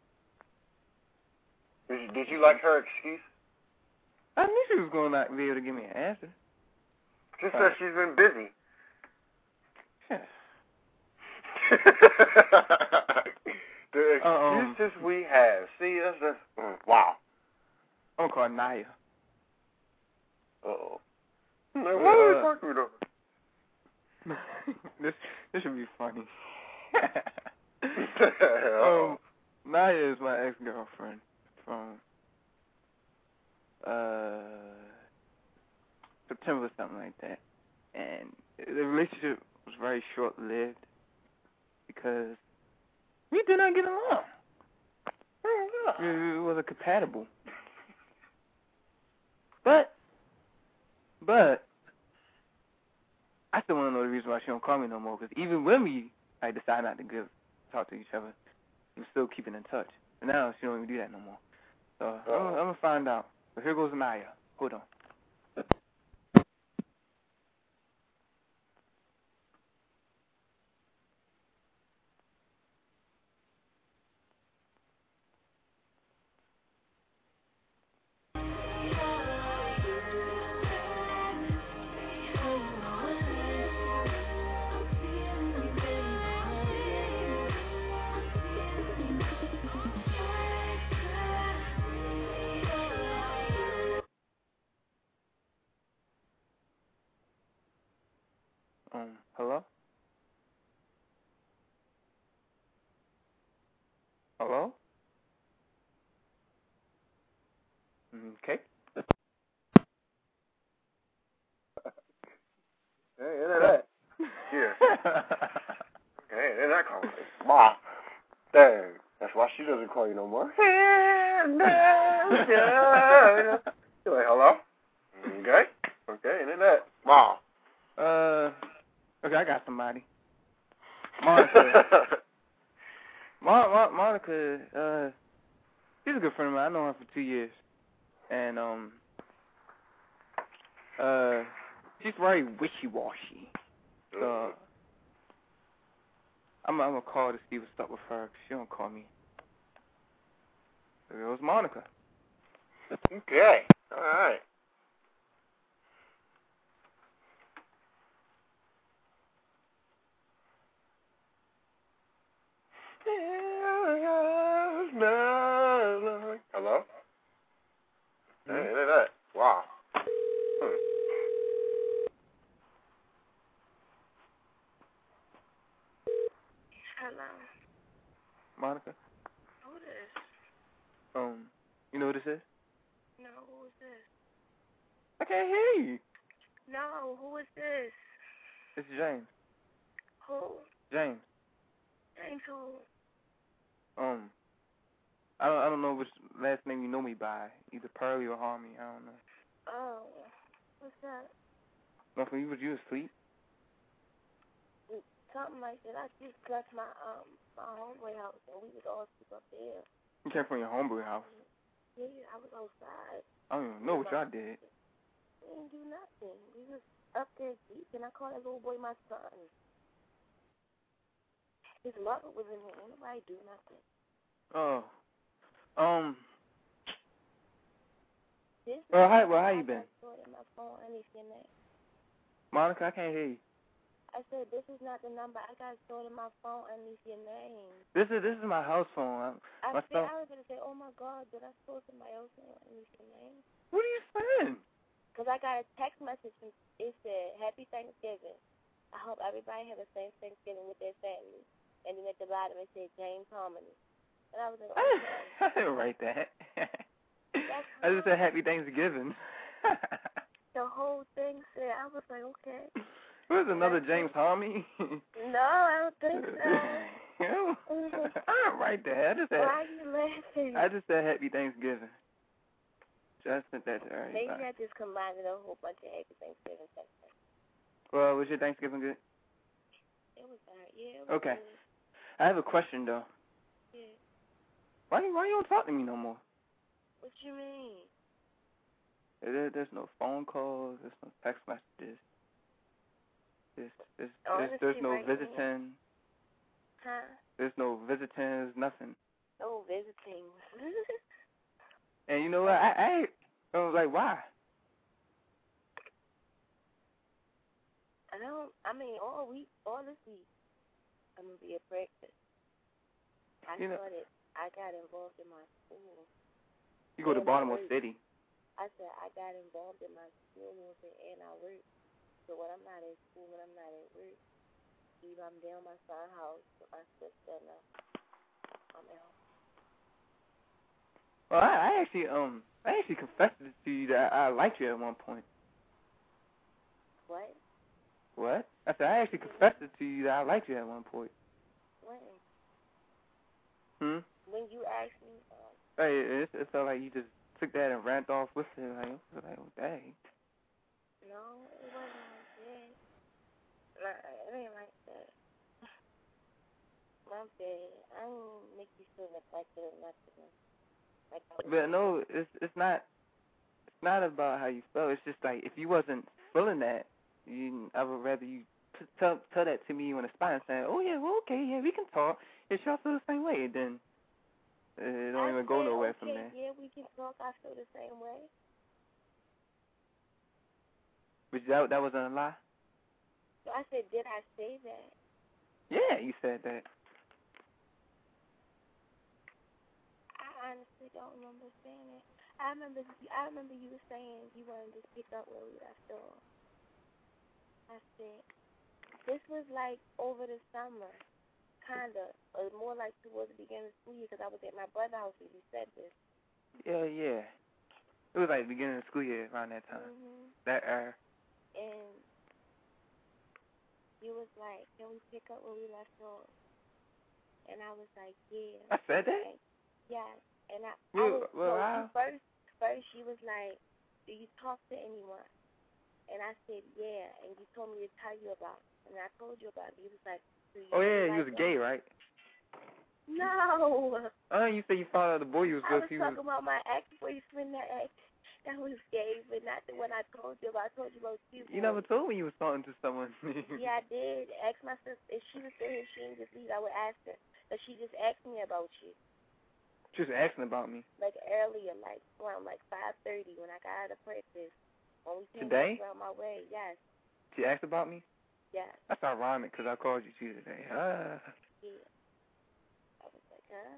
Did you, did you like her excuse? I knew she was going to be able to give me an answer. She All said right. she's been busy. The Uh-um. excuses we have. See, that's just, mm, wow. I'm going to call Naya. Uh-oh. Like, what are you talking about? this this should be funny. um, um, Naya is my ex-girlfriend. from uh September or something like that. And the relationship was very short-lived because we did not get along. We wasn't compatible. But, but, I still want to know the reason why she don't call me no more. Because even when we like decide not to give, talk to each other, we're still keeping in touch. And now she don't even do that no more. So uh, I'm, I'm gonna find out. But here goes Maya. Hold on. Um, hello? Hello? Okay. Hey, isn't that? Yeah. Hey, isn't that call me? Wow. Dang. That's why she doesn't call you no more. You're like, hello? Okay. Okay, isn't that? Wow. Uh, okay, I got somebody. Monica. Mon- Mon- Monica, uh, she's a good friend of mine. I know her for two years. And, um, uh, she's very wishy-washy. So, I'm, I'm going to call to see what's up with her, because she don't call me. So it was Monica. Okay. All right. Hello? Hey, look at that. Wow. Hmm. Hello. Monica? Who this? Um, you know what this is? No, who is this? I can't hear you. No, who is this? It's James. Who? James. James who? Um, I don't, I don't know which last name you know me by. Either Pearly or Harmony. I don't know. Oh, what's that? Nothing. You was you asleep? Something like that. I just left my um my homeboy house and we was all sleep up there. You came from your homeboy house. Yeah, I was outside. I don't even know what y'all did. We didn't do nothing. We was up there deep and I called that little boy my son. His mother was in here. Ain't nobody do nothing. Oh. Um. This Well, how well how you been? I got in my phone underneath your name. Monica, I can't hear you. I said this is not the number. I got stored in my phone underneath your name. This is this is my house phone. I, I my said stuff. I was gonna say, oh my God, did I store somebody else's name underneath your name? What are you saying? Because I got a text message from it said Happy Thanksgiving. I hope everybody have a safe Thanksgiving with their family. And then at the bottom it said James Harmony. And I was like, okay. I didn't write that. I just said Happy Thanksgiving. The whole thing said, I was like, okay. What is another James Harmony? No, I don't think so. I didn't write that. I just said. Why are you laughing? I just said Happy Thanksgiving. Just sent that to her. Maybe I just combined a whole bunch of Happy Thanksgiving text. Well, was your Thanksgiving good? It was alright. Yeah, it was okay. good. I have a question though. Yeah. Why why you don't talk to me no more? What you mean? There, there's no phone calls. There's no text messages. There's there's Honestly, there's, there's no right visiting. Huh? There's no visiting. There's nothing. No visiting. And you know what? I I, I was like, why? I don't. I mean, all week, all this week, I'm gonna be at breakfast. I you know, started. I got involved in my school. You go to Baltimore City. I said I got involved in my school and I work. So when I'm not at school, when I'm not at work, either I'm down my son's house with my sister and I'm at home. Well, I, I actually um I actually confessed it to you that I, I liked you at one point. What? What? I said I actually confessed it to you that I liked you at one point. When? Hmm. When you asked me. Uh, Hey, it, it felt like you just took that and ran off with it. Like, I was like, oh, dang. no, it wasn't like that. Nah, it ain't like that. My bad. I didn't make you feel neglected or nothing. Like I was But no, it's it's not it's not about how you felt. It's just like if you wasn't feeling that, you I would rather you t- tell tell that to me on the spot and say, oh yeah, well okay, yeah, we can talk. If y'all feel the same way, then it don't I even go said, nowhere okay, from there. yeah, we can talk. I feel the same way. But that that wasn't a lie. So I said, did I say that? Yeah, you said that. I honestly don't remember saying it. I remember, I remember you were saying you wanted to pick up where we left off. I said, this was like over the summer, kinda, or more like towards the beginning of the school year, because I was at my brother's house when you said this. Yeah, yeah. It was like the beginning of the school year around that time. Mhm. That era. And you was like, can we pick up where we left off? And I was like, yeah. I said that? And, yeah. And I, I Well, was, well, so I... you first, first she was like, do you talk to anyone? And I said, yeah. And you told me to tell you about it. And I told you about it. You was like, do you Oh, yeah, like you was him? gay, right? No. Oh, you said you found out the boy you was I with. was He talking was... about my ex-boyfriend that ex, that was gay, but not the one I told you about. I told you about you. You never told me you was talking to someone. Yeah, I did. Ask my sister. If she was still here, she didn't just leave. I would ask her. But she just asked me about you. She was asking about me. Like earlier, like around like five thirty when I got out of practice. When we came Today? back around my way. Yes. She asked about me? Yes. That's ironic because I called you too today. Ah. Yeah. I was like, huh?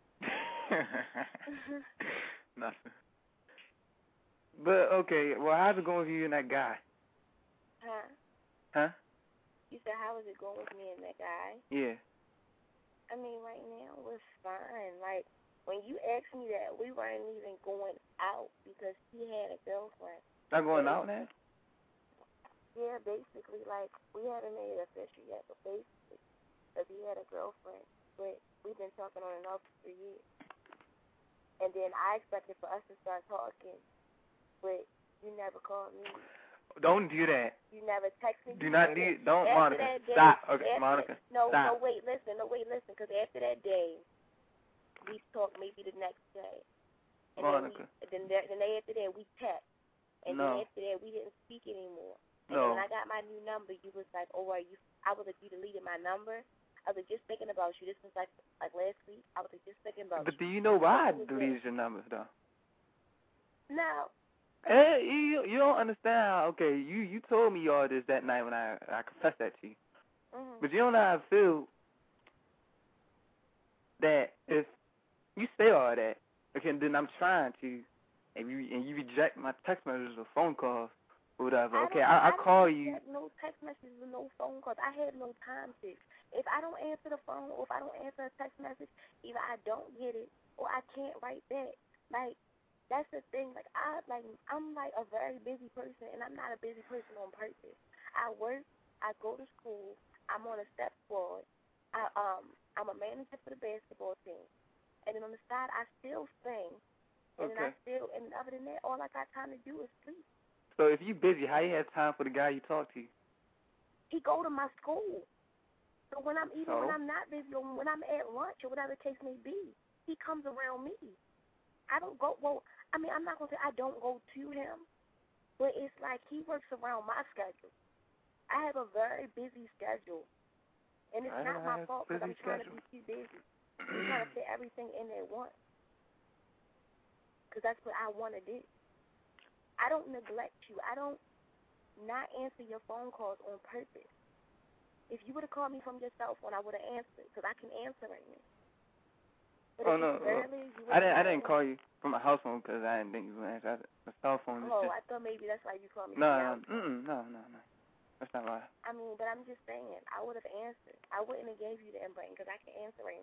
Nothing. But, okay, well, how's it going with you and that guy? Huh? Huh? You said, how is it going with me and that guy? Yeah. I mean, right now, we're fine. Like, when you asked me that, we weren't even going out because he had a girlfriend. Not going out now? Yeah, basically, like, we haven't made it official yet, but basically, because he had a girlfriend. But we've been talking on and off for years. And then I expected for us to start talking, but you never called me. Don't do that. You never text me. Do not do Don't, after Monica. That day, Stop. Okay, after, Monica. No, stop. no, wait, listen. No, wait, listen. Because after that day, we talked maybe the next day. And Monica. Then, we, then, then after that, we text. And no. then after that, we didn't speak anymore. And no. then when I got my new number, you was like, oh, are you, I was like, you deleted my number. I was like, just thinking about you. This was like like last week. I was like, just thinking about but you. But do you know why I deleted your number, though? No. Hey, you you don't understand how, okay, you, you told me all this that night when I, I confessed that to you. Mm-hmm. But you don't know how I feel that if you say all that, okay, then I'm trying to, and you, and you reject my text messages or phone calls or whatever. I okay, I, I, I call you. No text messages or no phone calls. I had no time to. If I don't answer the phone or if I don't answer a text message, either I don't get it or I can't write back. Like, that's the thing. Like, I like I'm like a very busy person, and I'm not a busy person on purpose. I work. I go to school. I'm on a step squad. I um I'm a manager for the basketball team, and then on the side I still sing, and okay. then I still and other than that, all I got time to do is sleep. So if you busy, how you have time for the guy you talk to? He go to my school. So when I'm even so? when I'm not busy or when I'm at lunch or whatever the case may be, he comes around me. I don't go. Well, I mean, I'm not gonna say I don't go to him, but it's like he works around my schedule. I have a very busy schedule, and it's I not my fault because I'm trying schedule. to be too busy. I'm trying to fit everything in at once because that's what I want to do. I don't neglect you. I don't not answer your phone calls on purpose. If you would have called me from your cell phone, I would have answered because I can answer right now. But oh if no, barely, you I didn't. I didn't call you from my house phone because I didn't think you would answer. My cell phone. Oh, just... I thought maybe that's why you called me. No, no, mm, no, no, no. That's not why. I mean, but I'm just saying, I would have answered. I wouldn't have gave you the inbreak because I can answer right now.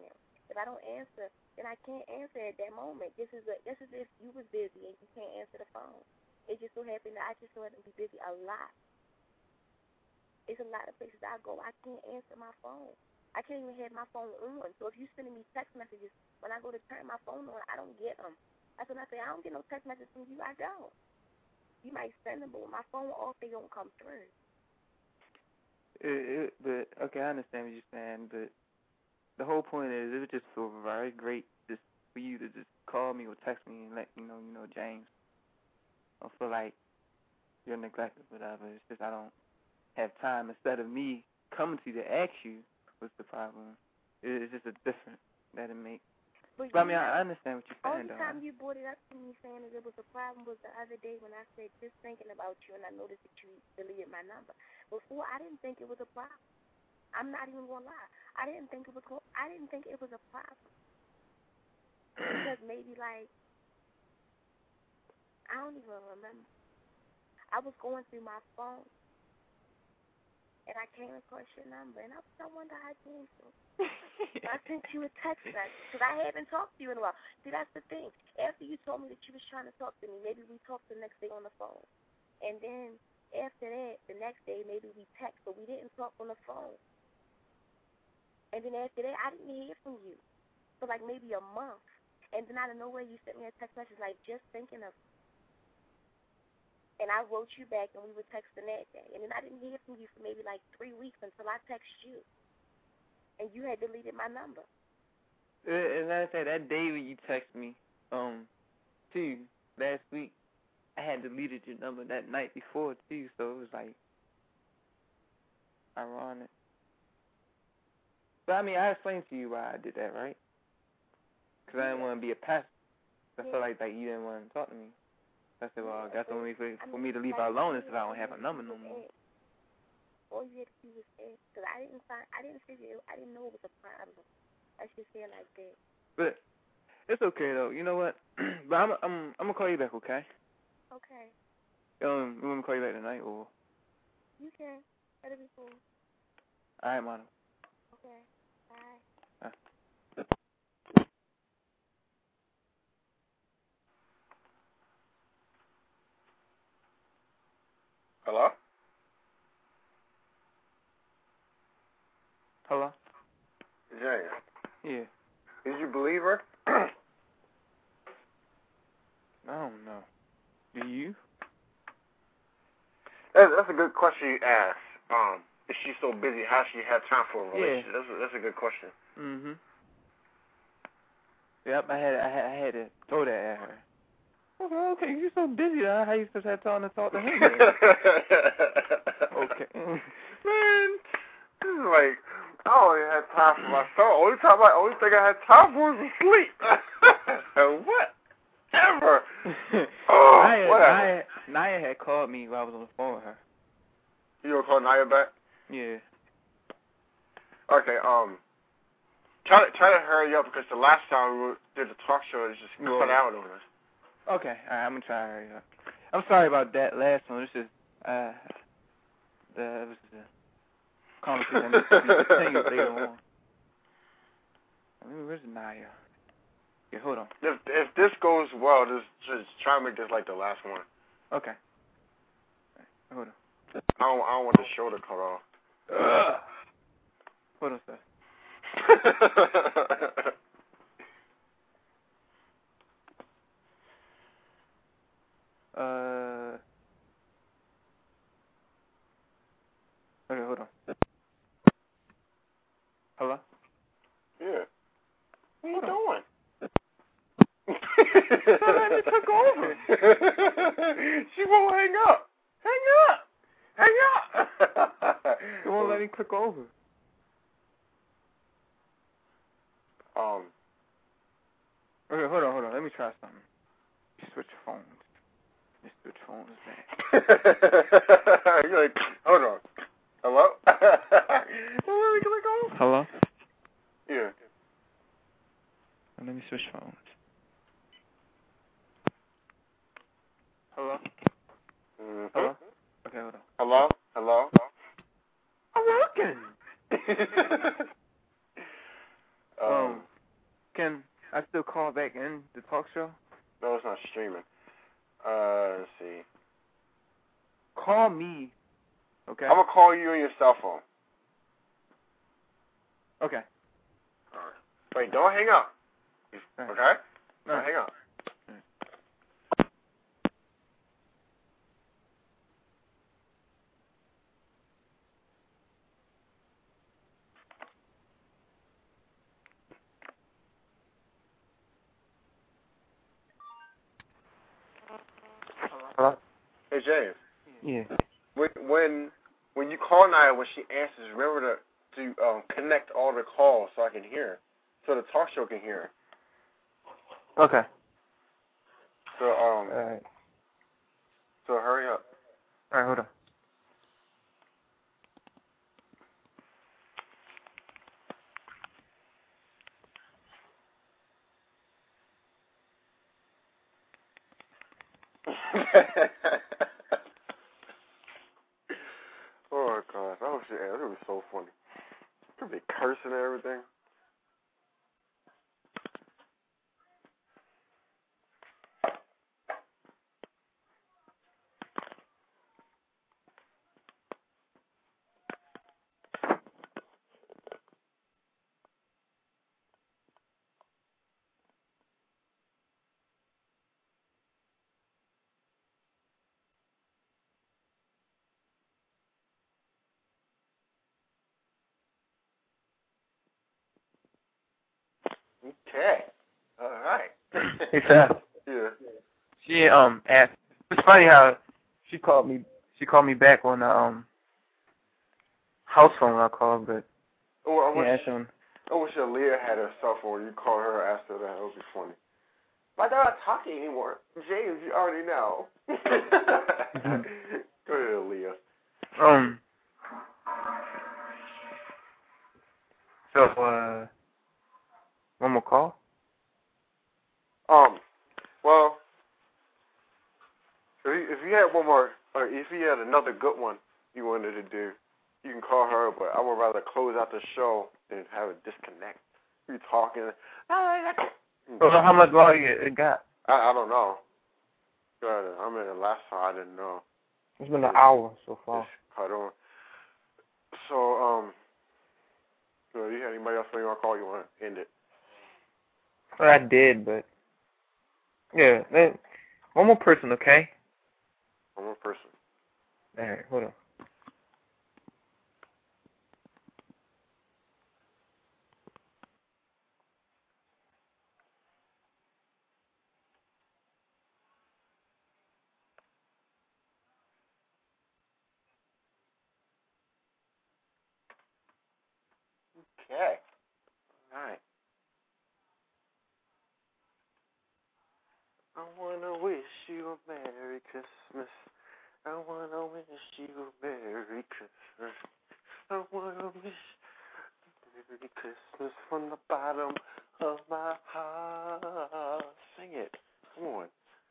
If I don't answer, then I can't answer at that moment. This is a, this is if you was busy and you can't answer the phone. It just so happened that I just so happened to be busy a lot. It's a lot of places I go, I can't answer my phone. I can't even have my phone on. So if you're sending me text messages, when I go to turn my phone on, I don't get them. That's when I say, I don't get no text messages from you. I don't. You might send them, but with my phone off, they don't come through. It, it, but, okay, I understand what you're saying, but the whole point is it would just feel very great just for you to just call me or text me and let me know, you know, James, I feel like you're neglected or whatever. It's just I don't have time. Instead of me coming to you to ask you what's the problem, it's just a difference that it makes. But, but I mean, I understand what you're saying, though. Only time you brought it up to me saying that it was a problem was the other day when I said just thinking about you, and I noticed that you deleted my number. Before, I didn't think it was a problem. I'm not even gonna lie. I didn't think it was. I didn't think it was a problem because maybe like I don't even remember. I was going through my phone. And I came across your number, and I, I wonder how it came through. I sent you a text message, because I haven't talked to you in a while. See, that's the thing. After you told me that you was trying to talk to me, maybe we talked the next day on the phone. And then after that, the next day, maybe we text, but we didn't talk on the phone. And then after that, I didn't hear from you for like maybe a month. And then out of nowhere, you sent me a text message like, just thinking of you. And I wrote you back, and we were texting that day. And then I didn't hear from you for maybe like three weeks until I texted you. And you had deleted my number. And like I said, that day when you texted me, um, too, last week, I had deleted your number that night before, too. So it was like ironic. But I mean, I explained to you why I did that, right? Because I didn't want to be a pest. I yeah. felt like that you didn't want to talk to me. I said, well, that's the only way for, for me to leave her alone is if I don't have her number no more. All you had to do was ask, because I didn't find, I didn't figure, it, I didn't know it was a problem. I just feel like that. But it's okay though. You know what? But I'm, I'm, I'm gonna call you back, okay? Okay. Um, you want me to call you back tonight or? You can. That'll be cool. All right, Mono. Okay. Bye. Uh. Hello? Hello? James. Yeah. Did you believe her? I don't know. Do you? That's, that's a good question you asked. Um, is she so busy? How she had time for a relationship? Yeah. That's a, that's a good question. Mhm. Yep, I had I had I had to throw that at her. Okay, okay, you're so busy. Huh? How you supposed to have time to talk to him? Okay. Man, this is like I only had time for myself. Only time I only thing I had time for was sleep. Whatever. Oh, Naya, whatever. Naya, Naya had called me while I was on the phone with her. You gonna call Naya back? Yeah. Okay. Um. Try to try to hurry up because the last time we did the talk show, it just Well, cut out on us. Okay, all right, I'm gonna try to hurry up. I'm sorry about that last one. This is uh the this is the conversation that needs to be continued later on. I mean, where's Naya? Yeah, hold on. If if this goes well, just just try to make this like the last one. Okay. Right, hold on. I don't I don't want the show to cut off. Ugh. Hold on, sir. uh. Okay, hold on. Hello? Yeah. What are you doing? Let me took over. She won't hang up. Hang up. Hang up. You won't let me click over. Um. Okay, hold on, hold on. Let me try something. Switch phones. Just switch phones back. You're like, hold on. Hello? Let me click over. Hello? Yeah. Let me switch phones. Hello? Mm-hmm. Hello? Okay, hold on. Hello? Hello? I'm working. um, Um, back in the talk show? No, it's not streaming. Uh, let's see. Call me. Okay. I'm gonna call you on your cell phone. Okay. All right. Wait, don't hang up. All right. Okay? Don't All right. hang up. Hello? Hey, James. Yeah. When when when you call Naya, when she answers, remember to to um, connect all the calls so I can hear her, so the talk show can hear her. Okay. So um. All right. So hurry up. All right, hold on. Oh my gosh, that was shit. That was so funny. Could be cursing and everything. Okay. All right. Hey, Sam. Yeah. She um asked. It's funny how she called me. She called me back on the um house phone I called, but Oh, I wish, yeah, so, I wish Aaliyah had her cell phone. You call her and ask her that. That would be funny. But they're not talking anymore. James, you already know. Go ahead, Aaliyah. um. So uh, one more call. Um. Well, if you, if you had one more, or if you had another good one you wanted to do, you can call her. But I would rather close out the show than have it disconnect. You talking? So how much longer it got? I, I don't know. God, I mean, the last time I didn't know. It's been an hour so far. Just cut on. So, um, you know, you had anybody else you want to call? You want to end it? Well, I did, but yeah, man, one more person, okay? One more person. All right, hold on. Okay. All right. I wanna wish you a Merry Christmas. I wanna wish you a Merry Christmas. I wanna wish Merry Christmas from the bottom of my heart. Sing it. Come on.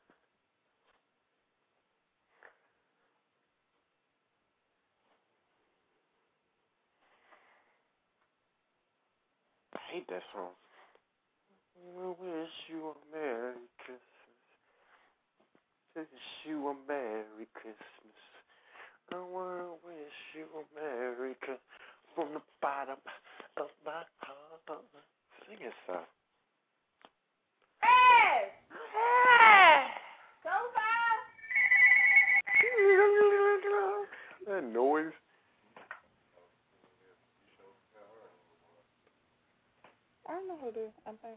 I hate that song. I wanna wish you a Merry Christmas. Wish you a Merry Christmas. I wanna wish you a Merry Christmas from the bottom of my heart. Sing it, son. Hey! Hey! Go That noise. I don't know who to do. I think.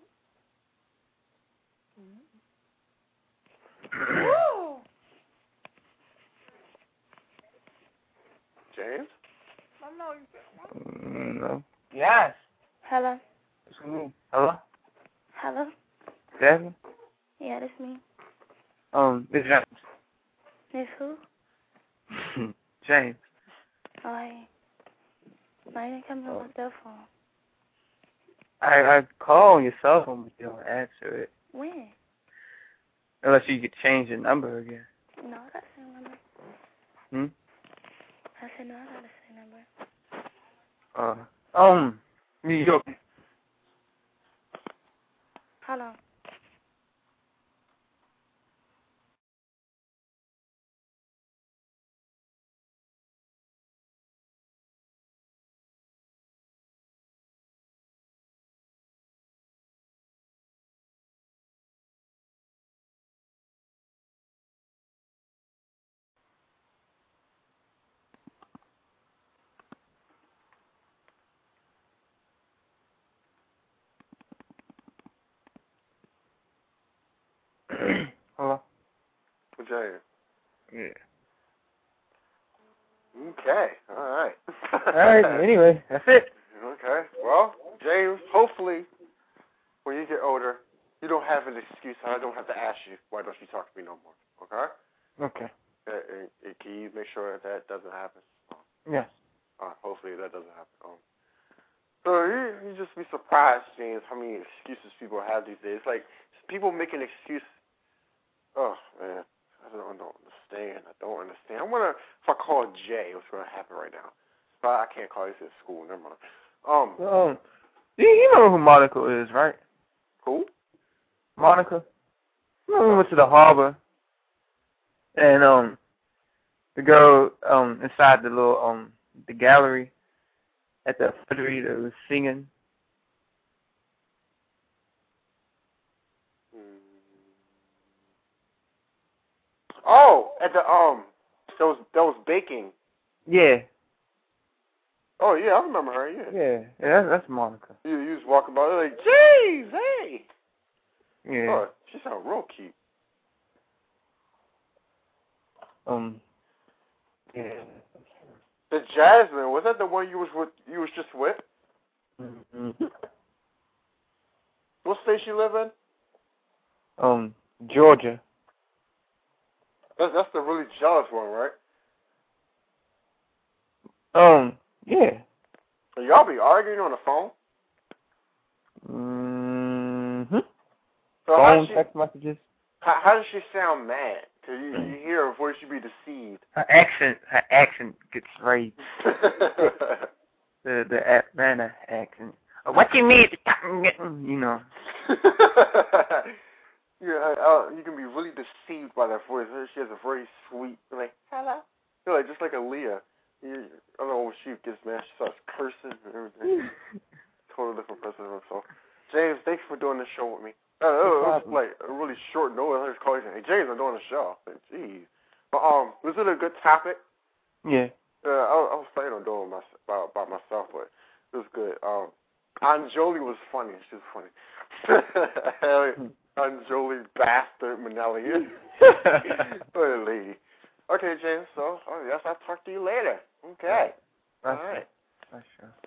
Woo! James? I know you. Mm, no. Yes. Hello? It's me. Hello? Hello? Jasmine? Yeah, that's me. Um, this is James. This who? James. Oh, I... No, you didn't come to my cell phone. I I call on your cell phone, but you don't answer it. When? Unless you could change the number again. No, I got the same number. Hmm? I said, no, I got the same number. Uh, um, New York. Hold on. James. Yeah. Okay. All right. All right. Anyway, that's it. Okay. Well, James, hopefully when you get older, you don't have an excuse. I don't have to ask you, why don't you talk to me no more? Okay? Okay. Uh, and, and can you make sure that that doesn't happen? Yes. Uh, hopefully that doesn't happen. Um, so you, you just be surprised, James, how many excuses people have these days. Like, people make an excuse. Oh, man. I don't, I don't understand. I don't understand. I wonder if I call Jay, what's going to happen right now. But I can't call. He's at school. Never mind. Um, Um, you, you know who Monica is, right? who? Monica. You know, we went to the harbor, and um, the girl um inside the little um the gallery at the factory that was singing. Oh, at the um, that was that was baking. Yeah. Oh yeah, I remember her. Yeah. Yeah. Yeah. That's, that's Monica. You you was walking by there like, jeez, hey. Yeah. Oh, she sounded real cute. Um. Yeah. The Jasmine, was that the one you was with? You was just with? Mm-hmm. What state she live in? Um. Georgia. That's that's the really jealous one, right? Um. Yeah. So y'all be arguing on the phone? Mm-hmm. So how Phone, does she, text messages. how, how does she sound mad? Cause you, you hear her voice, you be deceived. Her accent, her accent gets raised. the the Atlanta accent. Oh, what you need? You know. Yeah, uh, you can be really deceived by that voice. She has a very sweet, like, hello. You're like, just like a Leah. You, I don't know when she gets mad, she starts cursing and everything. Totally different person than herself. James, thanks for doing this show with me. Uh, it was like a really short notice. I just called you and said, hey, James, I'm doing a show. I said, geez. But, um, was it a good topic? Yeah. Uh, I, I was planning on doing it my, by, by myself, but it was good. Um, Anjoli was funny. She was funny. Anjoli bastard Manelli. What a lady. Okay, James, so I guess I'll talk to you later. Okay. That's All right. it. That's sure.